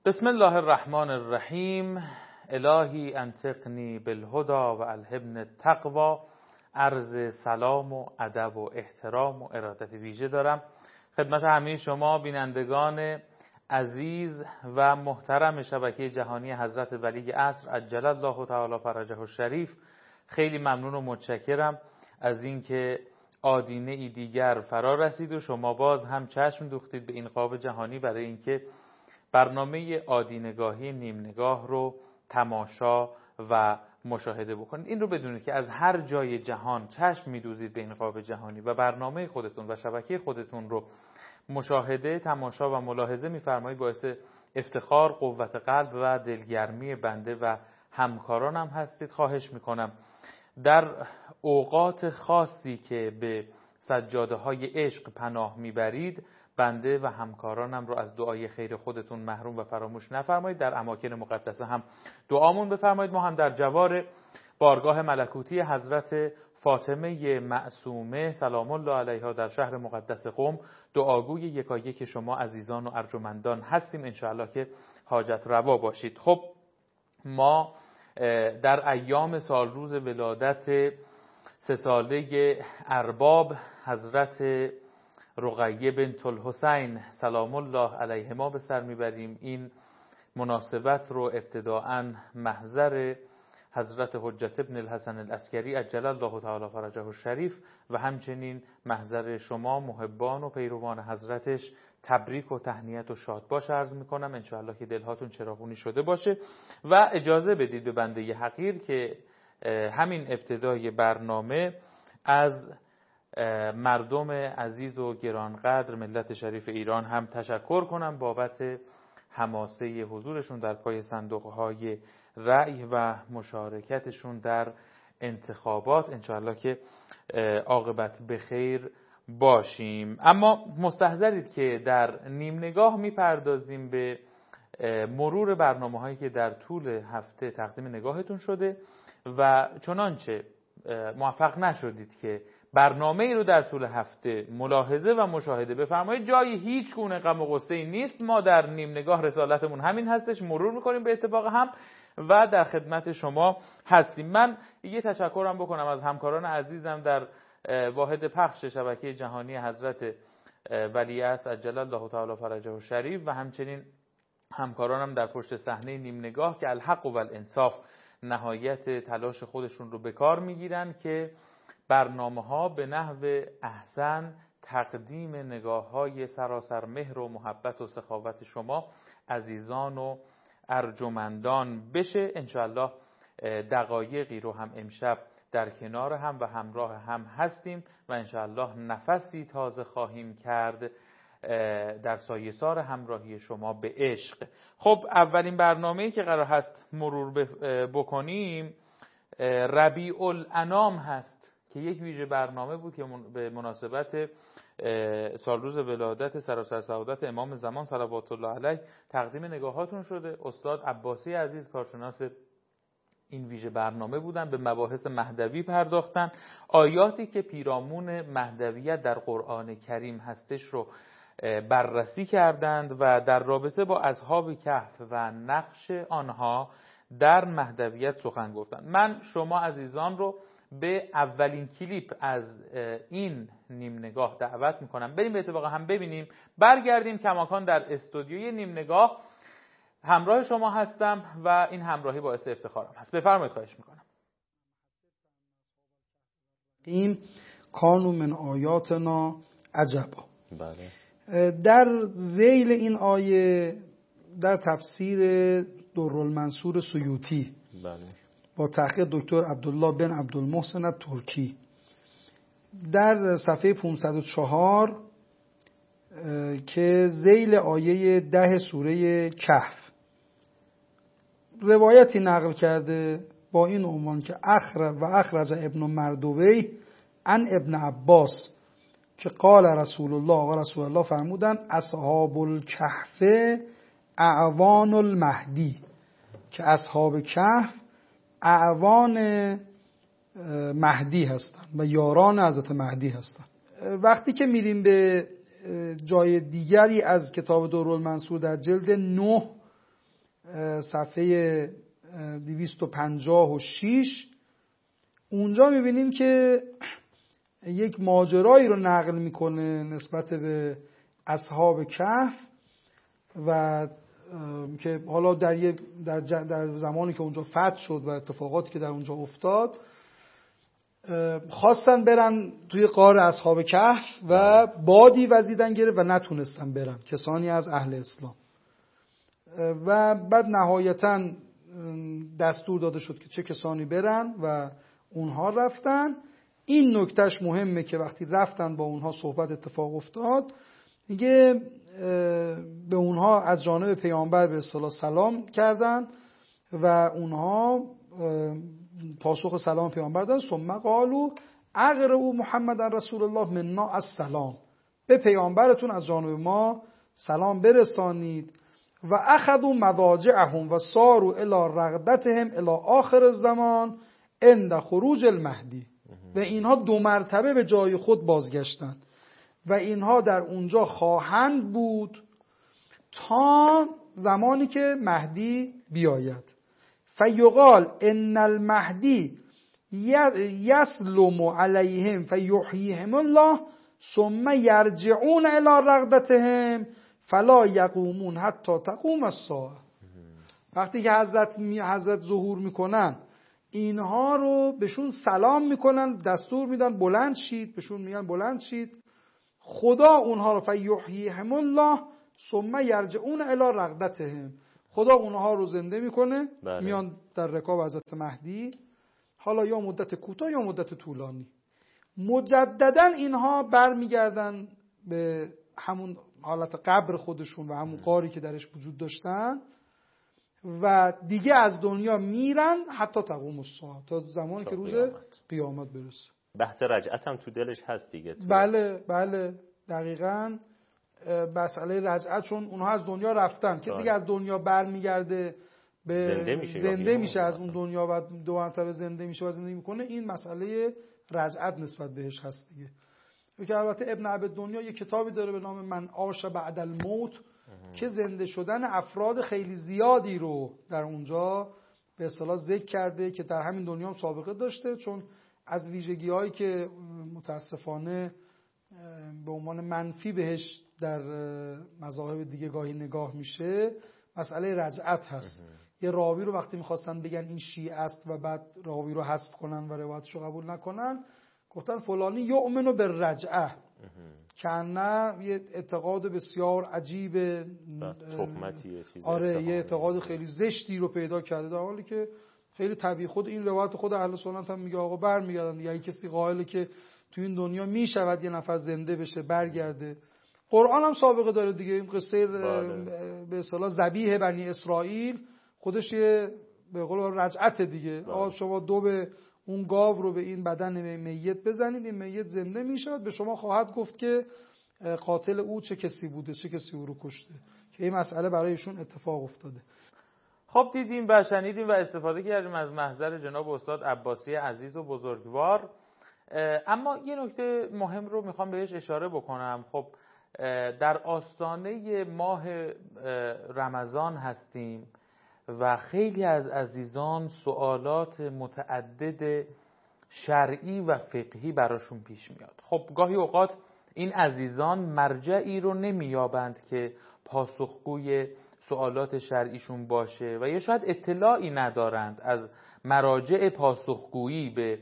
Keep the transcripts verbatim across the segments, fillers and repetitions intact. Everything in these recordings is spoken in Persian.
بسم الله الرحمن الرحیم. الهی انطقنی بالهدی و الهمنی التقوی. عرض سلام و ادب و احترام و ارادت ویژه دارم خدمت همه شما بینندگان عزیز و محترم شبکه جهانی حضرت ولی عصر عجل الله تعالی فرجه الشریف. خیلی ممنون و متشکرم از اینکه آدینه ای دیگر فرا رسید و شما باز هم چشم دوختید به این قاب جهانی برای اینکه برنامه آدینگاهی نیم نگاه رو تماشا و مشاهده بکنید. این رو بدونید که از هر جای جهان چشم میدوزید به این قاب جهانی و برنامه خودتون و شبکه خودتون رو مشاهده، تماشا و ملاحظه می‌فرمایید. باعث افتخار، قوت قلب و دلگرمی بنده و همکارانم هستید. خواهش میکنم در اوقات خاصی که به سجاده های عشق پناه میبرید بنده و همکارانم رو از دعای خیر خودتون محروم و فراموش نفرمایید. در اماکن مقدسه هم دعامون بفرمایید. ما هم در جوار بارگاه ملکوتی حضرت فاطمه معصومه سلام الله علیها در شهر مقدس قم دعاگوی یکایک شما عزیزان و ارجمندان هستیم. انشاءالله که حاجت روا باشید. خب ما در ایام سال روز ولادت سه ساله ارباب حضرت رقیه بنت الحسین سلام الله علیهما به سر میبریم. این مناسبت رو ابتداءً محضر حضرت حجت ابن الحسن العسکری عجل الله تعالی فرجه الشریف و همچنین محضر شما محبان و پیروان حضرتش تبریک و تهنیت و شادباش عرض میکنم. انشاءالله که دلهاتون چراغونی شده باشه و اجازه بدید به بنده ی حقیر که همین ابتدای برنامه از مردم عزیز و گرانقدر ملت شریف ایران هم تشکر کنم بابت حماسه حضورشون در پای صندوقهای رأی و مشارکتشون در انتخابات. انشاءالله که عاقبت به خیر باشیم. اما مستحضرید که در نیم نگاه میپردازیم به مرور برنامه هایی که در طول هفته تقدیم نگاهتون شده و چنانچه موفق نشدید که برنامه ای رو در طول هفته ملاحظه و مشاهده بفرمایید، جایی هیچ گونه غم و غصه ای نیست. ما در نیم نگاه رسالتمون همین هستش، مرور میکنیم به اتفاق هم و در خدمت شما هستیم. من یه تشکرم بکنم از همکاران عزیزم در واحد پخش شبکه جهانی حضرت ولی عصر عجل الله تعالی فرجه الشریف و همچنین همکارانم در پشت صحنه نیم نگاه که الحق و الانصاف نهایت تلاش خودشون رو به کار میگیرن که برنامه ها به نحو احسن تقدیم نگاه های سراسر مهر و محبت و سخاوت شما عزیزان و ارجمندان بشه. انشاءالله دقایقی رو هم امشب در کنار هم و همراه هم هستیم و انشاءالله نفسی تازه خواهیم کرد در سایه‌سار همراهی شما به عشق. خب اولین برنامه‌ای که قرار هست مرور بکنیم ربیع الانام هست که یک ویژه برنامه بود که به مناسبت سالروز ولادت سراسر سعادت امام زمان صلوات الله علیه تقدیم نگاهاتون شده. استاد عباسی عزیز کارشناس این ویژه برنامه بودن، به مباحث مهدوی پرداختن، آیاتی که پیرامون مهدویت در قرآن کریم هستش رو بررسی کردند و در رابطه با اصحاب کهف و نقش آنها در مهدویت سخن گفتند. من شما عزیزان رو به اولین کلیپ از این نیم نگاه دعوت میکنم. بریم به اتفاق هم ببینیم، برگردیم کماکان در استودیوی نیم نگاه همراه شما هستم و این همراهی باعث افتخارم هست. بفرمایید. خواهش میکنم. این کانوا من آیاتنا عجبا. بله. در ذیل این آیه در تفسیر درالمنصور سیوطی بله. با تحقیق دکتر عبدالله بن عبدالمحسن ترکی در صفحه پانصد و چهار که ذیل آیه ده سوره کهف روایتی نقل کرده با این عنوان که اخرج و اخرج ابن مردوی عن ابن عباس که قال رسول الله و رسول الله فرمودن اصحاب الکهف اعوان المهدی، که اصحاب کهف اعوان مهدی هستند و یاران حضرت مهدی هستند. وقتی که میریم به جای دیگری از کتاب درالمنصور در جلد نه صفحه دویست و پنجاه و شش اونجا میبینیم که یک ماجرایی رو نقل میکنه نسبت به اصحاب کهف و که حالا در, یه در, در زمانی که اونجا فتح شد و اتفاقاتی که در اونجا افتاد خواستن برن توی غار اصحاب کهف و بادی وزیدن گرفت و نتونستن برن کسانی از اهل اسلام و بعد نهایتاً دستور داده شد که چه کسانی برن و اونها رفتن. این نکتهش مهمه که وقتی رفتن با اونها صحبت اتفاق افتاد میگه به اونها از جانب پیامبر به اصطلاح سلام کردن و اونها پاسخ سلام پیامبر دادن. ثم قالوا اقرؤوا محمد رسول الله منا السلام، به پیامبرتون از جانب ما سلام برسانید. و اخذوا مضاجعهم و صاروا الی رغدتهم الی آخر الزمان عند خروج المهدی، و اینها دو مرتبه به جای خود بازگشتند و اینها در اونجا خواهند بود تا زمانی که مهدی بیاید. فیقال ان المهدی یسلم علیهم فیحییهم الله ثم یرجعون الی رغدتهم فلا یقومون حتی تقوم الساعه. وقتی که حضرت می حضرت ظهور میکنن اینها رو بهشون سلام میکنن، دستور میدن بلند شید، بهشون میگن بلند شید، خدا اونها رو فیحییهم الله ثم یرجعون الی رغدتهم، خدا اونها رو زنده میکنه. بله. میان در رکاب حضرت مهدی، حالا یا مدت کوتاه یا مدت طولانی، مجددا اینها برمیگردن به همون حالت قبر خودشون و همون غاری که درش وجود داشتن و دیگه از دنیا میرن حتی تقوم الساعه، تا زمانی که روز قیامت, قیامت برسه. بحث رجعت هم تو دلش هست دیگه. بله بله دقیقاً مسئله رجعت، چون اونها از دنیا رفتن، کسی که از دنیا برمیگرده به زنده میشه, زنده میشه از اون دنیا و دو مرتبه زنده میشه و زندگی میکنه، این مسئله رجعت نسبت بهش هست دیگه. که البته ابن عبد دنیا یه کتابی داره به نام من عاش بعد الموت که زنده شدن افراد خیلی زیادی رو در اونجا به اصطلاح ذکر کرده که در همین دنیا هم سابقه داشته، چون از ویژگی‌هایی که متاسفانه به عنوان منفی بهش در مذاهب دیگه گاهی نگاه میشه مسئله رجعت هست. یه راوی رو وقتی میخواستن بگن این شیعه است و بعد راوی رو حذف کنن و روایتش رو قبول نکنن، گفتن فلانی یؤمن بالرجعه، که نه یه اعتقاد بسیار عجیب، تهمتیه چیزی، آره یه اعتقاد خیلی زشتی رو پیدا کرده، در حالی که خیلی طبیعی خود این روایت خود اهل سنت هم میگه آقا برمیگردن. یعنی کسی قائله که تو این دنیا میشود یه نفر زنده بشه برگرده. قرآن هم سابقه داره دیگه، این قصه به اصطلاح ذبیح بنی اسرائیل خودش یه به قول رجعت دیگه. آقا شما دو به اون گاو رو به این بدن میت بزنید، این میت زنده میشود، به شما خواهد گفت که قاتل او چه کسی بوده، چه کسی او رو کشته، که این مسئله برایشون اتفاق افتاده. خب دیدیم و شنیدیم و استفاده کردیم از محضر جناب استاد عباسی عزیز و بزرگوار. اما یه نکته مهم رو میخوام بهش اشاره بکنم. خب در آستانه ماه رمضان هستیم و خیلی از عزیزان سوالات متعدد شرعی و فقهی براشون پیش میاد. خب گاهی اوقات این عزیزان مرجعی رو نمیابند که پاسخگوی سوالات شرعیشون باشه و یا شاید اطلاعی ندارند از مراجع پاسخگویی به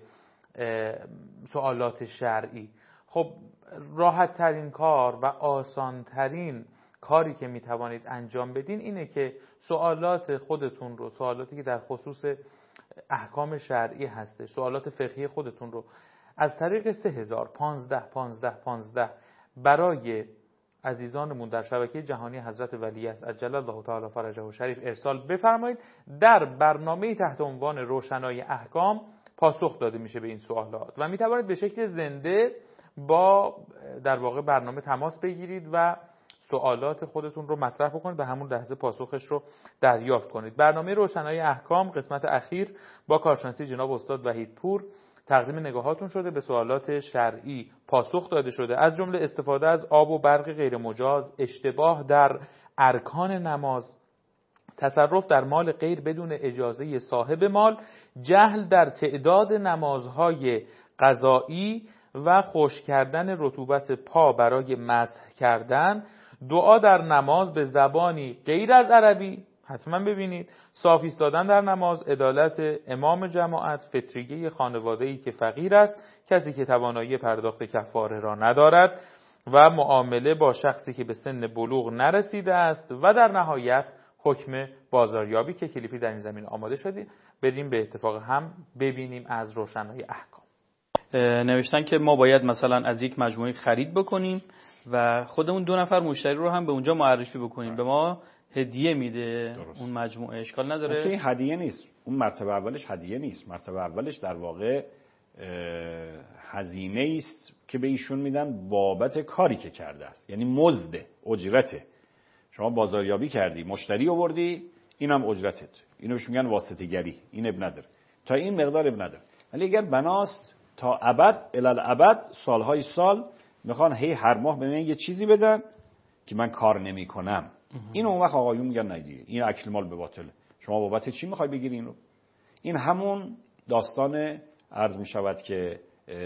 سوالات شرعی. خب راحت ترین کار و آسان ترین کاری که میتوانید انجام بدین اینه که سوالات خودتون رو، سوالاتی که در خصوص احکام شرعی هسته، سوالات فقهی خودتون رو از طریق سه هزار پانزده پانزده پانزده برای عزیزانمون در شبکه جهانی حضرت ولیعصر عجل الله تعالی فرجه شریف ارسال بفرمایید. در برنامه تحت عنوان روشنایی احکام پاسخ داده میشه به این سوالات و میتوانید به شکل زنده با در واقع برنامه تماس بگیرید و سوالات خودتون رو مطرح بکنید، به همون لحظه پاسخش رو دریافت کنید. برنامه روشنایی احکام قسمت اخیر با کارشناسی جناب استاد وحیدپور تقدیم نگاهاتون شده. به سوالات شرعی پاسخ داده شده، از جمله استفاده از آب و برق غیر مجاز، اشتباه در ارکان نماز، تصرف در مال غیر بدون اجازه صاحب مال، جهل در تعداد نمازهای قضایی و خشک کردن رطوبت پا برای مسح کردن، دعا در نماز به زبانی غیر از عربی، حتما ببینید، صاف ایستادن در نماز، عدالت امام جماعت، فطریه خانواده‌ای که فقیر است، کسی که توانایی پرداخت کفاره را ندارد و معامله با شخصی که به سن بلوغ نرسیده است و در نهایت حکم بازاریابی که کلیپی در این زمین آماده شدیم. بریم به اتفاق هم ببینیم از روشنای احکام. نوشتن که ما باید مثلا از یک مجموعه خرید بکنیم و خودمون دو نفر مشتری رو هم به اونجا معرفی بکنیم، به ما هدیه میده. درست. اون مجموعه اشکال نداره. این هدیه نیست، اون مرتبه اولش هدیه نیست، مرتبه اولش در واقع هزینه است که به ایشون میدن بابت کاری که کرده است، یعنی مزد، اجرته. شما بازاریابی کردی، مشتری آوردی، اینم اجرتت، اینو بهش میگن واسطه‌گری، این اب نداره، تا این مقدار اب نداره. ولی اگر بناست تا ابد الالابد، سالهای سال میخوان هی هر ماه به من یه چیزی بدن که من کار نمیکنم، این اون وقت آقایون میگن نه دیگه این اکل مال به باطله، شما بابت چی میخوای بگیری اینو؟ این همون داستان عرض میشود که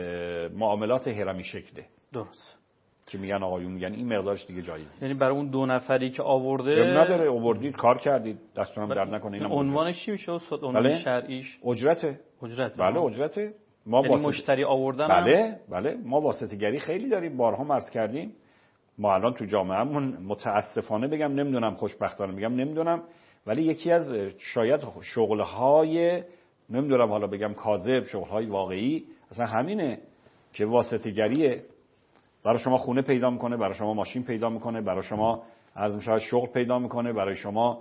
معاملات هرمی شکله. درست. که میگن آقایون میگن این مقدارش دیگه جایز نیست. یعنی برای اون دو نفری که آورده نداره، آوردید کار کردید، دستتون هم درد نکنه. این عنوانش چی میشه استاد؟ عنوان بله؟ شرعیش اجرته. اجرته. بله اجرته. ما یعنی واسط... مشتری آوردن. بله بله ما واسطه‌گری خیلی داریم، بارها عرض کردیم. ما الان تو جامعهمون متاسفانه بگم نمیدونم، خوشبختانه بگم نمیدونم، ولی یکی از شاید شغل‌های نمیدونم حالا بگم کاذب، شغل‌های واقعی اصلا همینه که واسطه‌گریه. برای شما خونه پیدا میکنه، برای شما ماشین پیدا میکنه، برای شما از میشه شغل پیدا میکنه، برای شما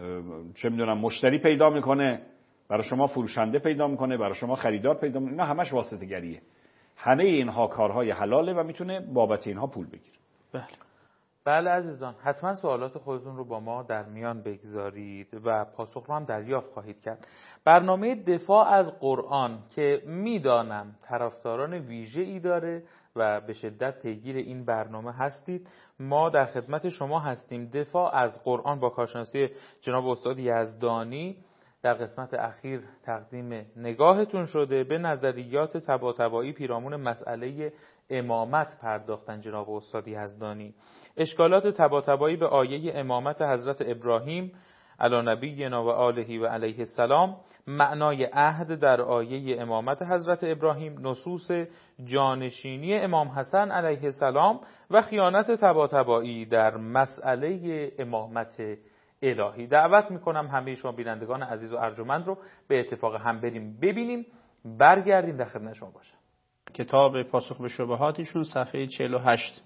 چه میدونم مشتری پیدا میکنه، برای شما فروشنده پیدا میکنه، برای شما خریدار پیدا میکنه. اینا همش واسطه‌گریه. همه اینها کارهای حلاله و میتونه بابت اینها پول بگیره. بله. بله عزیزان، حتما سوالات خودتون رو با ما در میان بگذارید و پاسخ رو هم دریافت خواهید کرد. برنامه دفاع از قرآن که میدانم طرفداران ویژه‌ای داره و به شدت پیگیر این برنامه هستید، ما در خدمت شما هستیم. دفاع از قرآن با کارشناسی جناب استاد یزدانی در قسمت اخیر تقدیم نگاهتون شده. به نظریات طباطبایی پیرامون مسئله امامت پرداختن جناب استاد یزدانی. اشکالات طباطبایی به آیه امامت حضرت ابراهیم علی نبینا و آله و علیه السلام، معنای عهد در آیه امامت حضرت ابراهیم، نصوص جانشینی امام حسن علیه السلام و خیانت طباطبایی در مسئله امامت الهی. دعوت میکنم همه شما بینندگان عزیز و ارجمند رو به اتفاق هم بریم ببینیم، برگردیم در خدمت شما باشم. کتاب پاسخ به شبهاتشون صفحه چهل و هشت.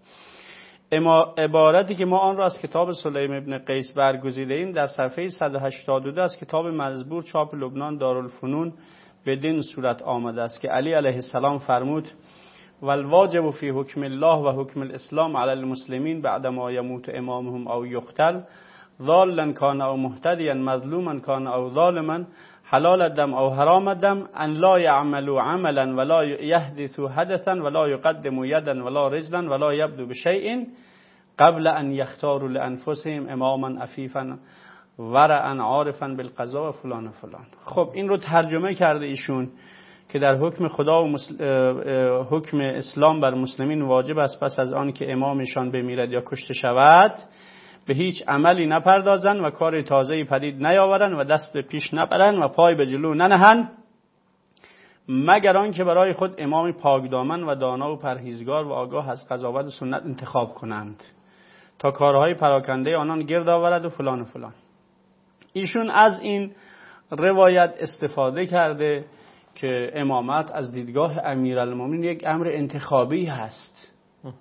اما عبارتی که ما آن را از کتاب سلیم ابن قیس برگزیده ایم در صفحه صد و هشتاد و دو از کتاب مزبور چاپ لبنان دارالفنون بدین صورت آمده است که علی علیه السلام فرمود والواجب فی حکم الله و حکم الاسلام علی المسلمین بعدما یموت امامهم او یقتل ضالا کان او مهتدیا مظلوما کان او ظالما حلال الدم او حرام الدم ان لا يعملوا عملا ولا يحدثوا حدثا ولا يقدموا يدا ولا رجلا ولا يبدو بشيء قبل ان يختاروا لانفسهم اماما عفيفا ورعا عارفا بالقضاء و فلان و فلان. خب این رو ترجمه کرده ایشون که در حکم خدا و مسل... حکم اسلام بر مسلمین واجب است پس از آن که امامشان بمیرد یا کشته شود به هیچ عملی نپردازن و کار تازه‌ای پدید نیاورن و دست به پیش نبرن و پای به جلو ننهن مگر آن که برای خود امام پاکدامن و دانا و پرهیزگار و آگاه از قضاوت و سنت انتخاب کنند تا کارهای پراکنده آنان گرد آورد و فلان و فلان. ایشون از این روایت استفاده کرده که امامت از دیدگاه امیرالمومنین یک امر انتخابی هست.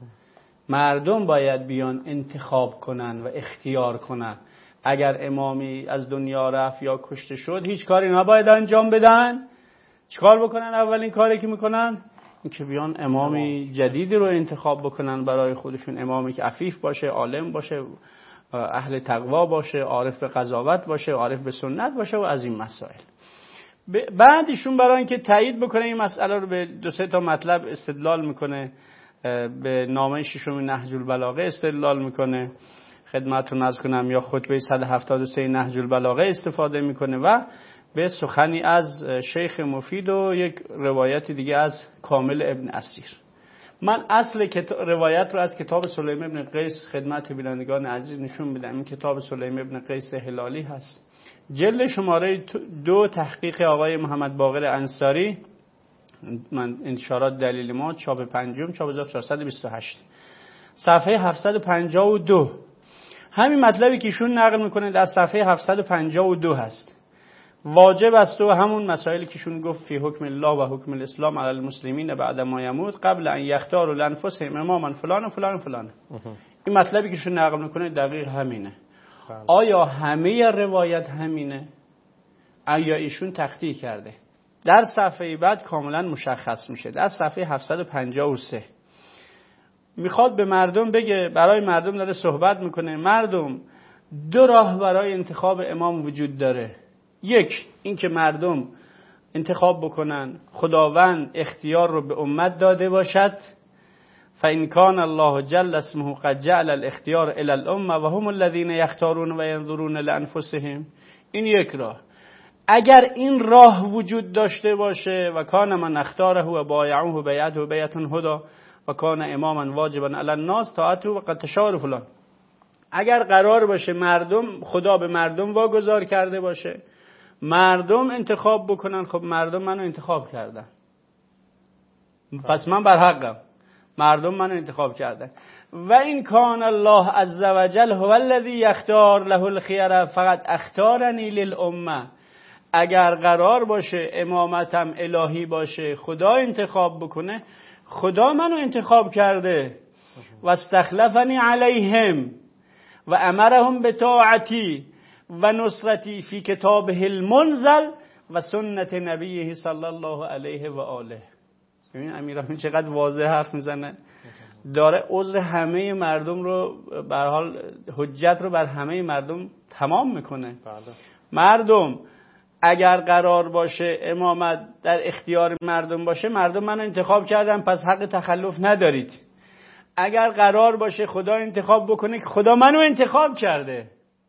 مردم باید بیان انتخاب کنن و اختیار کنن. اگر امامی از دنیا رفت یا کشته شد هیچ کاری نباید انجام بدن. چیکار بکنن؟ اولین کاری که میکنن این که بیان امامی جدیدی رو انتخاب بکنن برای خودشون، امامی که عفیف باشه، عالم باشه، اهل تقوا باشه، عارف به قضاوت باشه، عارف به سنت باشه و از این مسائل. بعد ایشون برای اینکه تایید بکنه این مسئله رو به دو سه تا مطلب استدلال میکنه، به نامه ششم نهج البلاغه استدلال میکنه، خدمتتون عرض کنم یا خطبه صد و هفتاد و سه نهج البلاغه استفاده میکنه و به سخنی از شیخ مفید و یک روایت دیگه از کامل ابن اسیر. من اصل روایت رو از کتاب سلیم ابن قیس خدمت بینندگان عزیز نشون میدم. این کتاب سلیم ابن قیس هلالی هست، جلد شماره دو، تحقیق آقای محمد باقر انصاری، من انتشارات دلیل ما، چاپ پنجم، چاپ هزار و چهارصد و بیست و هشت، صفحه هفتصد و پنجاه و دو. همین مطلبی که ایشون نقل میکنه در صفحه هفتصد و پنجاه و دو هست. واجب است و همون مسائلی که ایشون گفت فی حکم الله و حکم الاسلام علی المسلمین بعد ما یموت قبل ان یختاروا لانفسهم اماما فلان و فلان و فلان. این مطلبی که ایشون نقل میکنه دقیق همینه. آیا همه روایت همینه؟ آیا ایشون تخطی کرده؟ در صفحه بعد کاملا مشخص میشه. در صفحه هفتصد و پنجاه و سه میخواد به مردم بگه، برای مردم داره صحبت میکنه، مردم دو راه برای انتخاب امام وجود داره. یک، این که مردم انتخاب بکنن، خداوند اختیار رو به امت داده باشد، فإن كان الله جل اسمه قد جعل الاختیار الی الامه و هم الذین یختارون و ینظرون لانفسهم. این یک راه. اگر این راه وجود داشته باشه و کان من اختاره و بایعوه بیعته بیعة هدی و کان اماما واجبا علی الناس طاعته و قد تشاور فلان. اگر قرار باشه مردم، خدا به مردم واگذار کرده باشه، مردم انتخاب بکنن، خب مردم منو انتخاب کردن، پس من بر حقم، مردم منو انتخاب کردن. و این کان الله عز وجل هو الذی یختار له الخیار فقط اختارنی للامه. اگر قرار باشه امامتم الهی باشه، خدا انتخاب بکنه، خدا منو انتخاب کرده. و استخلفنی علیهم و امرهم بطاعتی و نصرتی فی کتابه المنزل و سنت نبیه صلی الله علیه و آله. ببین امیرالمومنین چقدر واضح حرف میزنه، داره عذر همه مردم رو، به هر حال حجت رو بر همه مردم تمام میکنه. مردم اگر قرار باشه امامت در اختیار مردم باشه، مردم منو انتخاب کردن، پس حق تخلف ندارید. اگر قرار باشه خدا انتخاب بکنه، که خدا منو انتخاب کرده.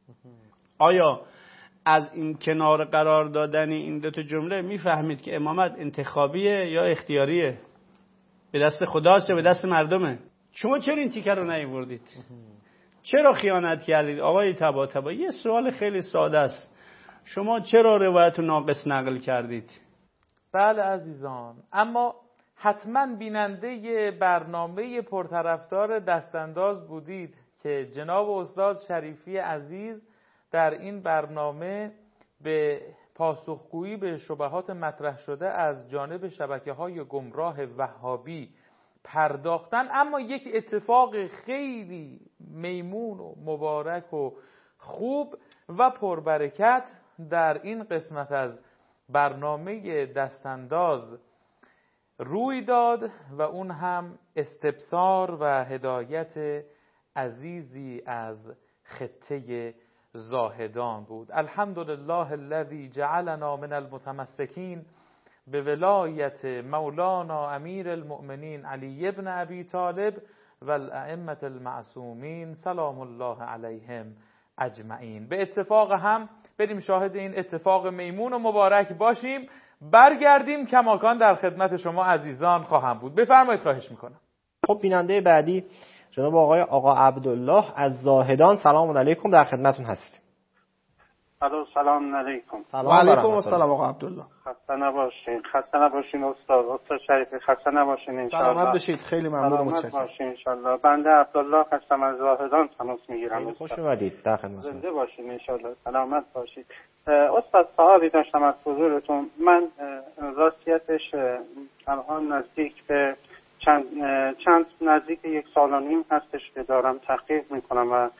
آیا از این کنار قرار دادن این دو تا جمله میفهمید که امامت انتخابیه یا اختیاریه؟ به دست خداست یا به دست مردمه؟ شما چرا این تیکه رو نیاوردید؟ چرا خیانت کردید؟ آقای طباطبایی، یه سوال خیلی ساده است، شما چرا روایت ناقص نقل کردید؟ بله عزیزان، اما حتما بیننده برنامه پرطرفدار دستانداز بودید که جناب استاد شریفی عزیز در این برنامه به پاسخگویی به شبهات مطرح شده از جانب شبکه‌های گمراه وهابی پرداختن. اما یک اتفاق خیلی میمون و مبارک و خوب و پربرکت در این قسمت از برنامه دستانداز روی داد و اون هم استبصار و هدایت عزیزی از خطه زاهدان بود. الحمدلله الذی جعلنا من المتمسکین به ولایت مولانا امیر المؤمنین علی ابن ابی طالب و الائمه المعصومین سلام الله علیهم اجمعین. به اتفاق هم بریم شاهد این اتفاق میمون و مبارک باشیم. برگردیم کماکان در خدمت شما عزیزان خواهم بود. بفرمایید، خواهش میکنم. خب بیننده بعدی جناب آقای آقا عبدالله از زاهدان، سلام علیکم، در خدمتون هستیم. الو سلام علیکم. و علیکم السلام آقا عبدالله. خسته نباشین، خسته نباشین استاد، استاد شریفی خسته نباشین ان شاء الله. سلامت بشید، خیلی ممنون، متشکرم. سلامت باشین ان شاء الله. بنده عبدالله هستم از زاهدان تماس میگیرم. خوش اومدید، در خدمت. زنده باشین ان شاء الله، سلامت باشید. استاد سوالی داشتم از حضورتون. من راستیتش الان نزدیک به چند چند نزدیک یک سال و نیم هستش که دارم تحقیق میکنم و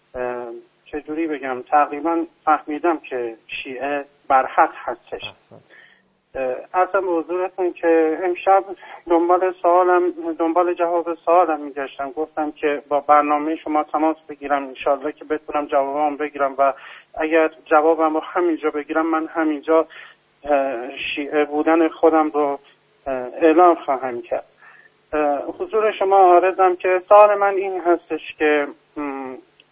چجوری بگم تقریبا فهمیدم که شیعه برحق هستش. اصلا به حضورتون که امشب دنبال سوالم دنبال جواب سوالم میگشتم، گفتم که با برنامه شما تماس بگیرم انشالله که بتونم جوابم بگیرم و اگر جوابم رو همینجا بگیرم من همینجا شیعه بودن خودم رو اعلام خواهم کرد. حضور شما عارضم که سوال من این هستش که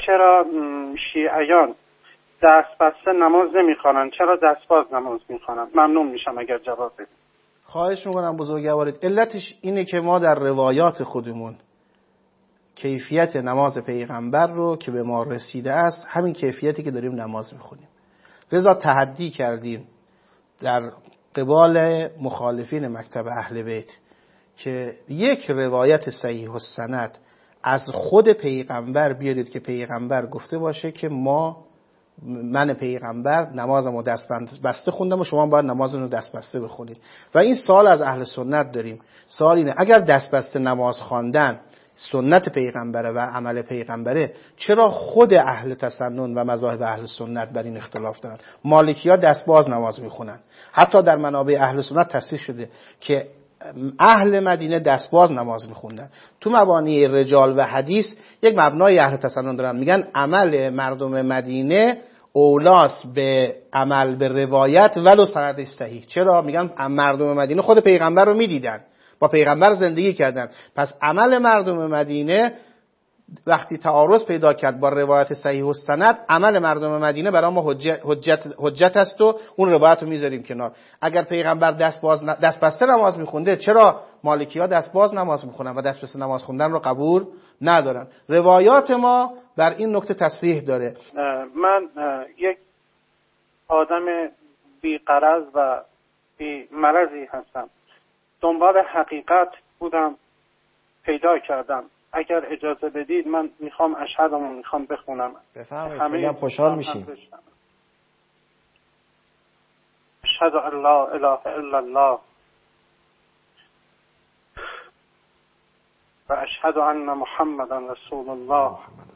چرا شیعیان دست بسته نماز نمیخوانن، چرا دست باز نماز میخوانن؟ ممنون میشم اگر جواب بدید. خواهش میکنم بزرگوارید. علتش اینه که ما در روایات خودمون کیفیت نماز پیغمبر رو که به ما رسیده است همین کیفیتی که داریم نماز میخونیم. لذا تحدی کردیم در قبال مخالفین مکتب اهل بیت که یک روایت صحیح السند از خود پیغمبر بیارید که پیغمبر گفته باشه که ما من پیغمبر نمازمو دست بسته خوندم و شما باید نمازتون رو دست بسته بخونید. و این سوال از اهل سنت داریم. سوال اینه اگر دست بسته نماز خواندن سنت پیغمبره و عمل پیغمبره، چرا خود اهل تسنن و مذاهب اهل سنت بر این اختلاف دارن؟ مالکی‌ها دست باز نماز میخونن. حتی در منابع اهل سنت تصریح شده که اهل مدینه دست باز نماز میخوندن. تو مبانی رجال و حدیث یک مبنای اهل تسنن دارن، میگن عمل مردم مدینه اولاس به عمل به روایت ولو سندش صحیح. چرا؟ میگن مردم مدینه خود پیغمبر رو میدیدن، با پیغمبر زندگی کردن، پس عمل مردم مدینه وقتی تعارض پیدا کرد با روایت صحیح السند، عمل مردم مدینه برای ما حجت حجت حجت است و اون روایت رو میذاریم کنار. اگر پیغمبر دست باز دست بسته نماز میخونده، چرا مالکی‌ها دست باز نماز میخونن و دست بسته نماز خوندن رو قبول ندارن؟ روایات ما بر این نکته تصریح داره. من یک آدم بی‌غرض و بی مرضی هستم، دنبال حقیقت بودم، پیدا کردم. اگر اجازه بدید من میخوام اشهدمو میخوام بخونم. بفرمایید. خیلی خوشحال میشیم. اشهد ان لا اله الا الله و اشهد ان محمدا رسول الله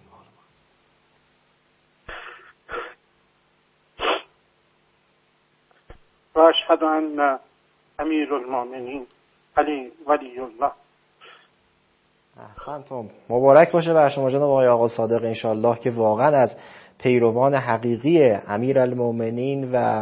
و اشهد ان امیر المؤمنین علی ولی الله. احسنتم. مبارک باشه بر شما جناب آقای آقا صادق، انشالله که واقعا از پیروان حقیقی امیر المؤمنین و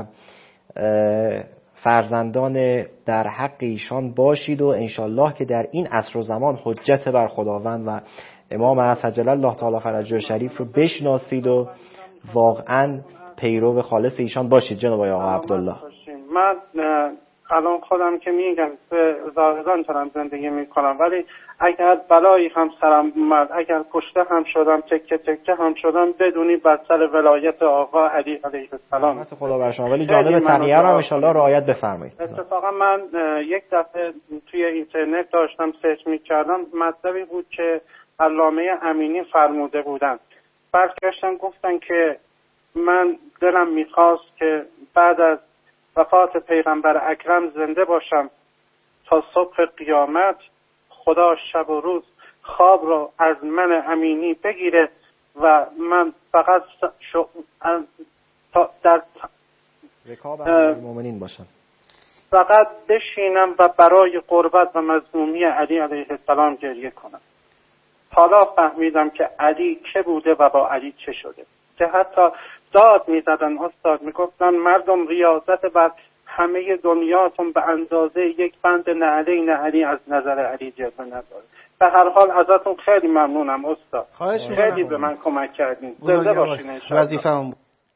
فرزندان در حق ایشان باشید و انشالله که در این عصر و زمان حجت بر خداوند و امام عجل الله تعالی فرجه شریف رو بشناسید و واقعا پیرو خالص ایشان باشید جناب آقای آقا عبدالله. من الان خودم که میگم به زاهدان دارم زندگی میکنم، ولی اگر بلایی هم سرم اومد، اگر کشته هم شدم، تکه تکه هم شدم، بدونی بر سر ولایت آقا علی علیه السلام. رحمت خدا بر شما. ولی جانب تقیه رو هم انشالله رعایت بفرمایید. اتفاقا من یک دفعه توی اینترنت داشتم سرچ میکردم، مطلبی بود که علامه امینی فرموده بودن. برگشتن گفتن که من دلم میخواست که بعد از وفات پیغمبر اکرم زنده باشم تا صبح قیامت، خدا شب و روز خواب رو از من امینی بگیره و من فقط شو در رکاب المؤمنین باشم، فقط بشینم و برای قربت و مظلومی علی علیه السلام گریه کنم. حالا فهمیدم که علی که بوده و با علی چه شده، که حتی داد میزدن استاد، میگفتن مردم ریاضت بر همه دنیاتون به اندازه یک بند نعلین علی از نظر علی جلوه نداره. به هر حال ازتون خیلی ممنونم استاد، خیلی به من کمک کردین. زنده باشین ان شاء الله.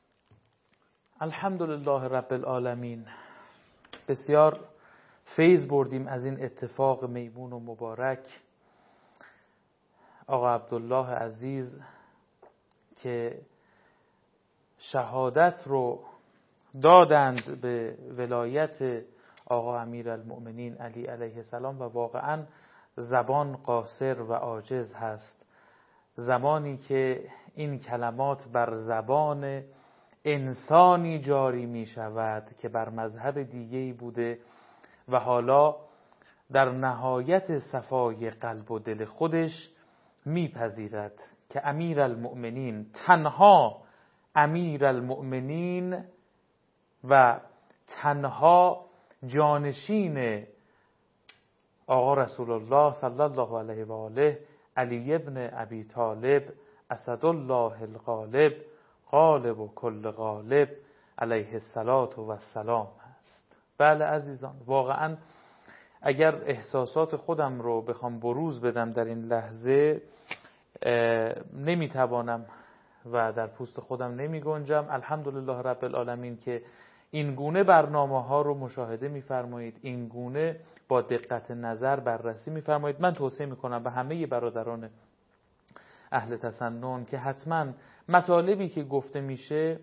الحمدلله رب العالمین. بسیار فیض بردیم از این اتفاق میمون و مبارک. آقا عبدالله عزیز که شهادت رو دادند به ولایت آقا امیر المؤمنین علی علیه السلام و واقعا زبان قاصر و عاجز هست. زمانی که این کلمات بر زبان انسانی جاری می شود که بر مذهب دیگه‌ای بوده و حالا در نهایت صفای قلب و دل خودش میپذیرد که امیر المؤمنین، تنها امیر المؤمنین و تنها جانشین آقا رسول الله صلی الله علیه و آله علی ابن ابی طالب اسدالله الغالب غالب و کل غالب علیه الصلاة و السلام هست. بله عزیزان، واقعا اگر احساسات خودم رو بخوام بروز بدم در این لحظه نمیتوانم و در پوست خودم نمی گنجم. الحمدلله رب العالمین که این گونه برنامه ها رو مشاهده می‌فرمایید، این گونه با دقت نظر بررسی می‌فرمایید. من توصیه می‌کنم به همه برادران اهل تسنن که حتما مطالبی که گفته میشه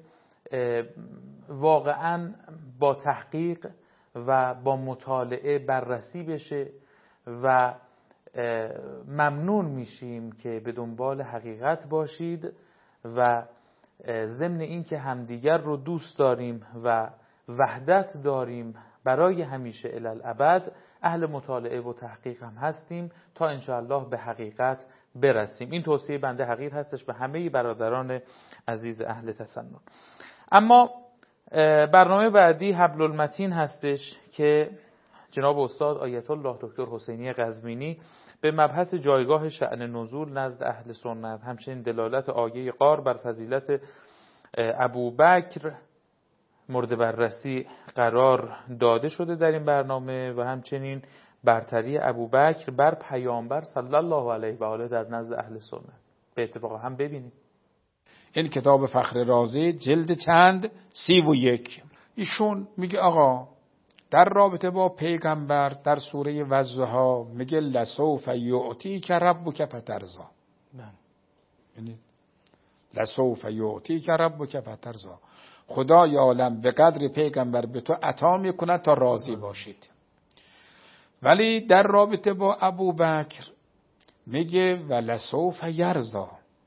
واقعا با تحقیق و با مطالعه بررسی بشه و ممنون میشیم که به دنبال حقیقت باشید و ضمن این که همدیگر رو دوست داریم و وحدت داریم برای همیشه الالابد، اهل مطالعه و تحقیق هم هستیم تا انشاءالله به حقیقت برسیم. این توصیه بنده حقیر هستش به همه برادران عزیز اهل تسنن. اما برنامه بعدی حبل المتین هستش که جناب استاد آیت الله دکتر حسینی قزوینی به مبحث جایگاه شأن نزول نزد اهل سنت، همچنین دلالت آیه غار بر فضیلت ابوبکر مورد بررسی قرار داده شده در این برنامه و همچنین برتری ابوبکر بر پیامبر صلی الله علیه و آله در نزد اهل سنت. به اتفاق هم ببینیم این کتاب فخر رازی جلد چند سی و یک، ایشون میگه آقا در رابطه با پیغمبر در سوره والضحی میگه لسوف یعطیک ربک فترضی، یعنی لسوف یعطیک ربک فترضی، خدای عالم به قدر پیغمبر به تو عطا میکنه تا راضی باشید. ولی در رابطه با ابوبکر میگه ولسوف یرضی،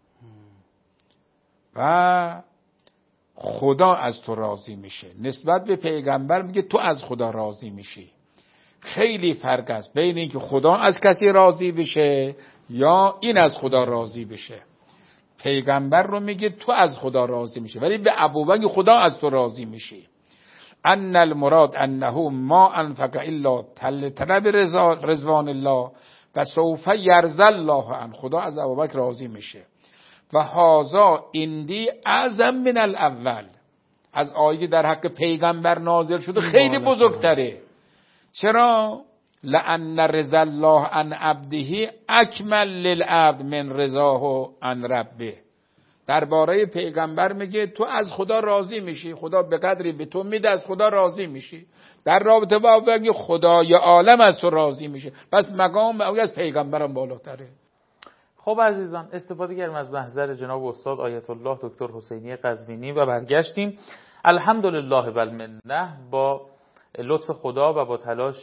و خدا از تو راضی میشه. نسبت به پیغمبر میگه تو از خدا راضی میشی. خیلی فرق است بین اینکه خدا از کسی راضی بشه یا این از خدا راضی بشه. پیغمبر رو میگه تو از خدا راضی میشه، ولی به ابوبکر خدا از تو راضی میشی. ان المراد انه ما انفق الا طلب رضوان الله و سوف یرضی الله عنه، خدا از ابوبکر راضی میشه. و هازا اندی اعظم من الاول، از آیه در حق پیغمبر نازل شده خیلی بزرگتره. چرا؟ لأن رضا الله عن عبده اکمل للعبد من رضاه عن ربه. درباره پیغمبر میگه تو از خدا راضی میشی، خدا به قدری به تو میده از خدا راضی میشی. در رابطه با ابوبکر خدای عالم از تو راضی میشه، پس مقام او از پیغمبرم بالاتره. خب عزیزان، استفاده کردیم از محضر جناب استاد آیت الله دکتر حسینی قزوینی و برگشتیم الحمدلله و المنه با لطف خدا و با تلاش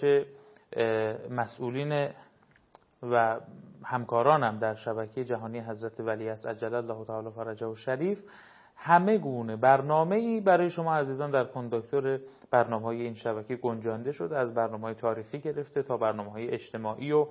مسئولین و همکارانم در شبکه جهانی حضرت ولیعصر عجل الله تعالی فرجه و شریف همه گونه برنامه‌ای برای شما عزیزان در کنداکتور برنامه‌های این شبکه گنجانده شده، از برنامه‌های تاریخی گرفته تا برنامه‌های اجتماعی و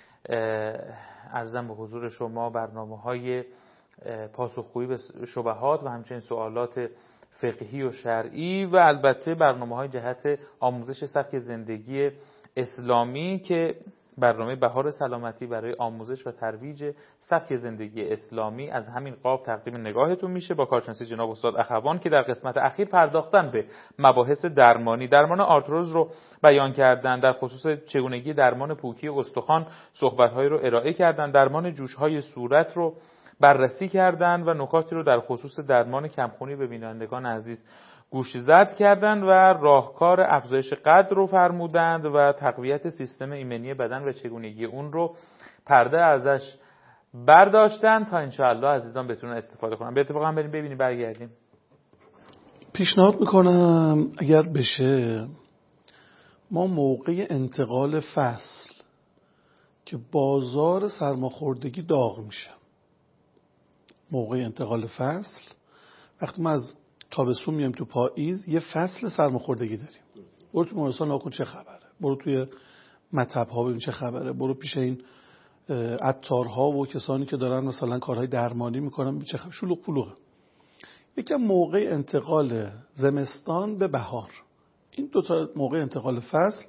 عرضم به حضور شما برنامه‌های پاسخگویی به شبهات و همچنین سوالات فقهی و شرعی و البته برنامه‌های جهت آموزش سبک زندگی اسلامی که برنامه بهار سلامتی برای آموزش و ترویج سبک زندگی اسلامی از همین قاب تقدیم نگاهتون میشه با کارشناسی جناب استاد اخوان که در قسمت اخیر پرداختن به مباحث درمانی درمان آرتروز رو بیان کردن، در خصوص چگونگی درمان پوکی استخوان صحبت‌هایی رو ارائه کردن، درمان جوش‌های صورت رو بررسی کردن و نکاتی رو در خصوص درمان کمخونی به بینندگان عزیز گوشزد کردند و راهکار افزایش قد رو فرمودند و تقویت سیستم ایمنی بدن و چگونگی اون رو پرده ازش برداشتن تا انشاءالله عزیزان بتونن استفاده کنن. به اتفاق هم بریم ببینیم برگردیم. پیشنهاد میکنم اگر بشه ما موقع انتقال فصل که بازار سرماخوردگی داغ میشه، موقع انتقال فصل وقتی ما از تابستون میایم تو پاییز یه فصل سرماخوردگی داریم، برو تو مورستان ناکن چه خبره، برو توی مطب ها ببین چه خبره، برو پیش این عطارها و کسانی که دارن مثلا کارهای درمانی میکنن چه خبره، شلوغ پلوغه. یکم موقع انتقال زمستان به بهار، این دو تا موقع انتقال فصل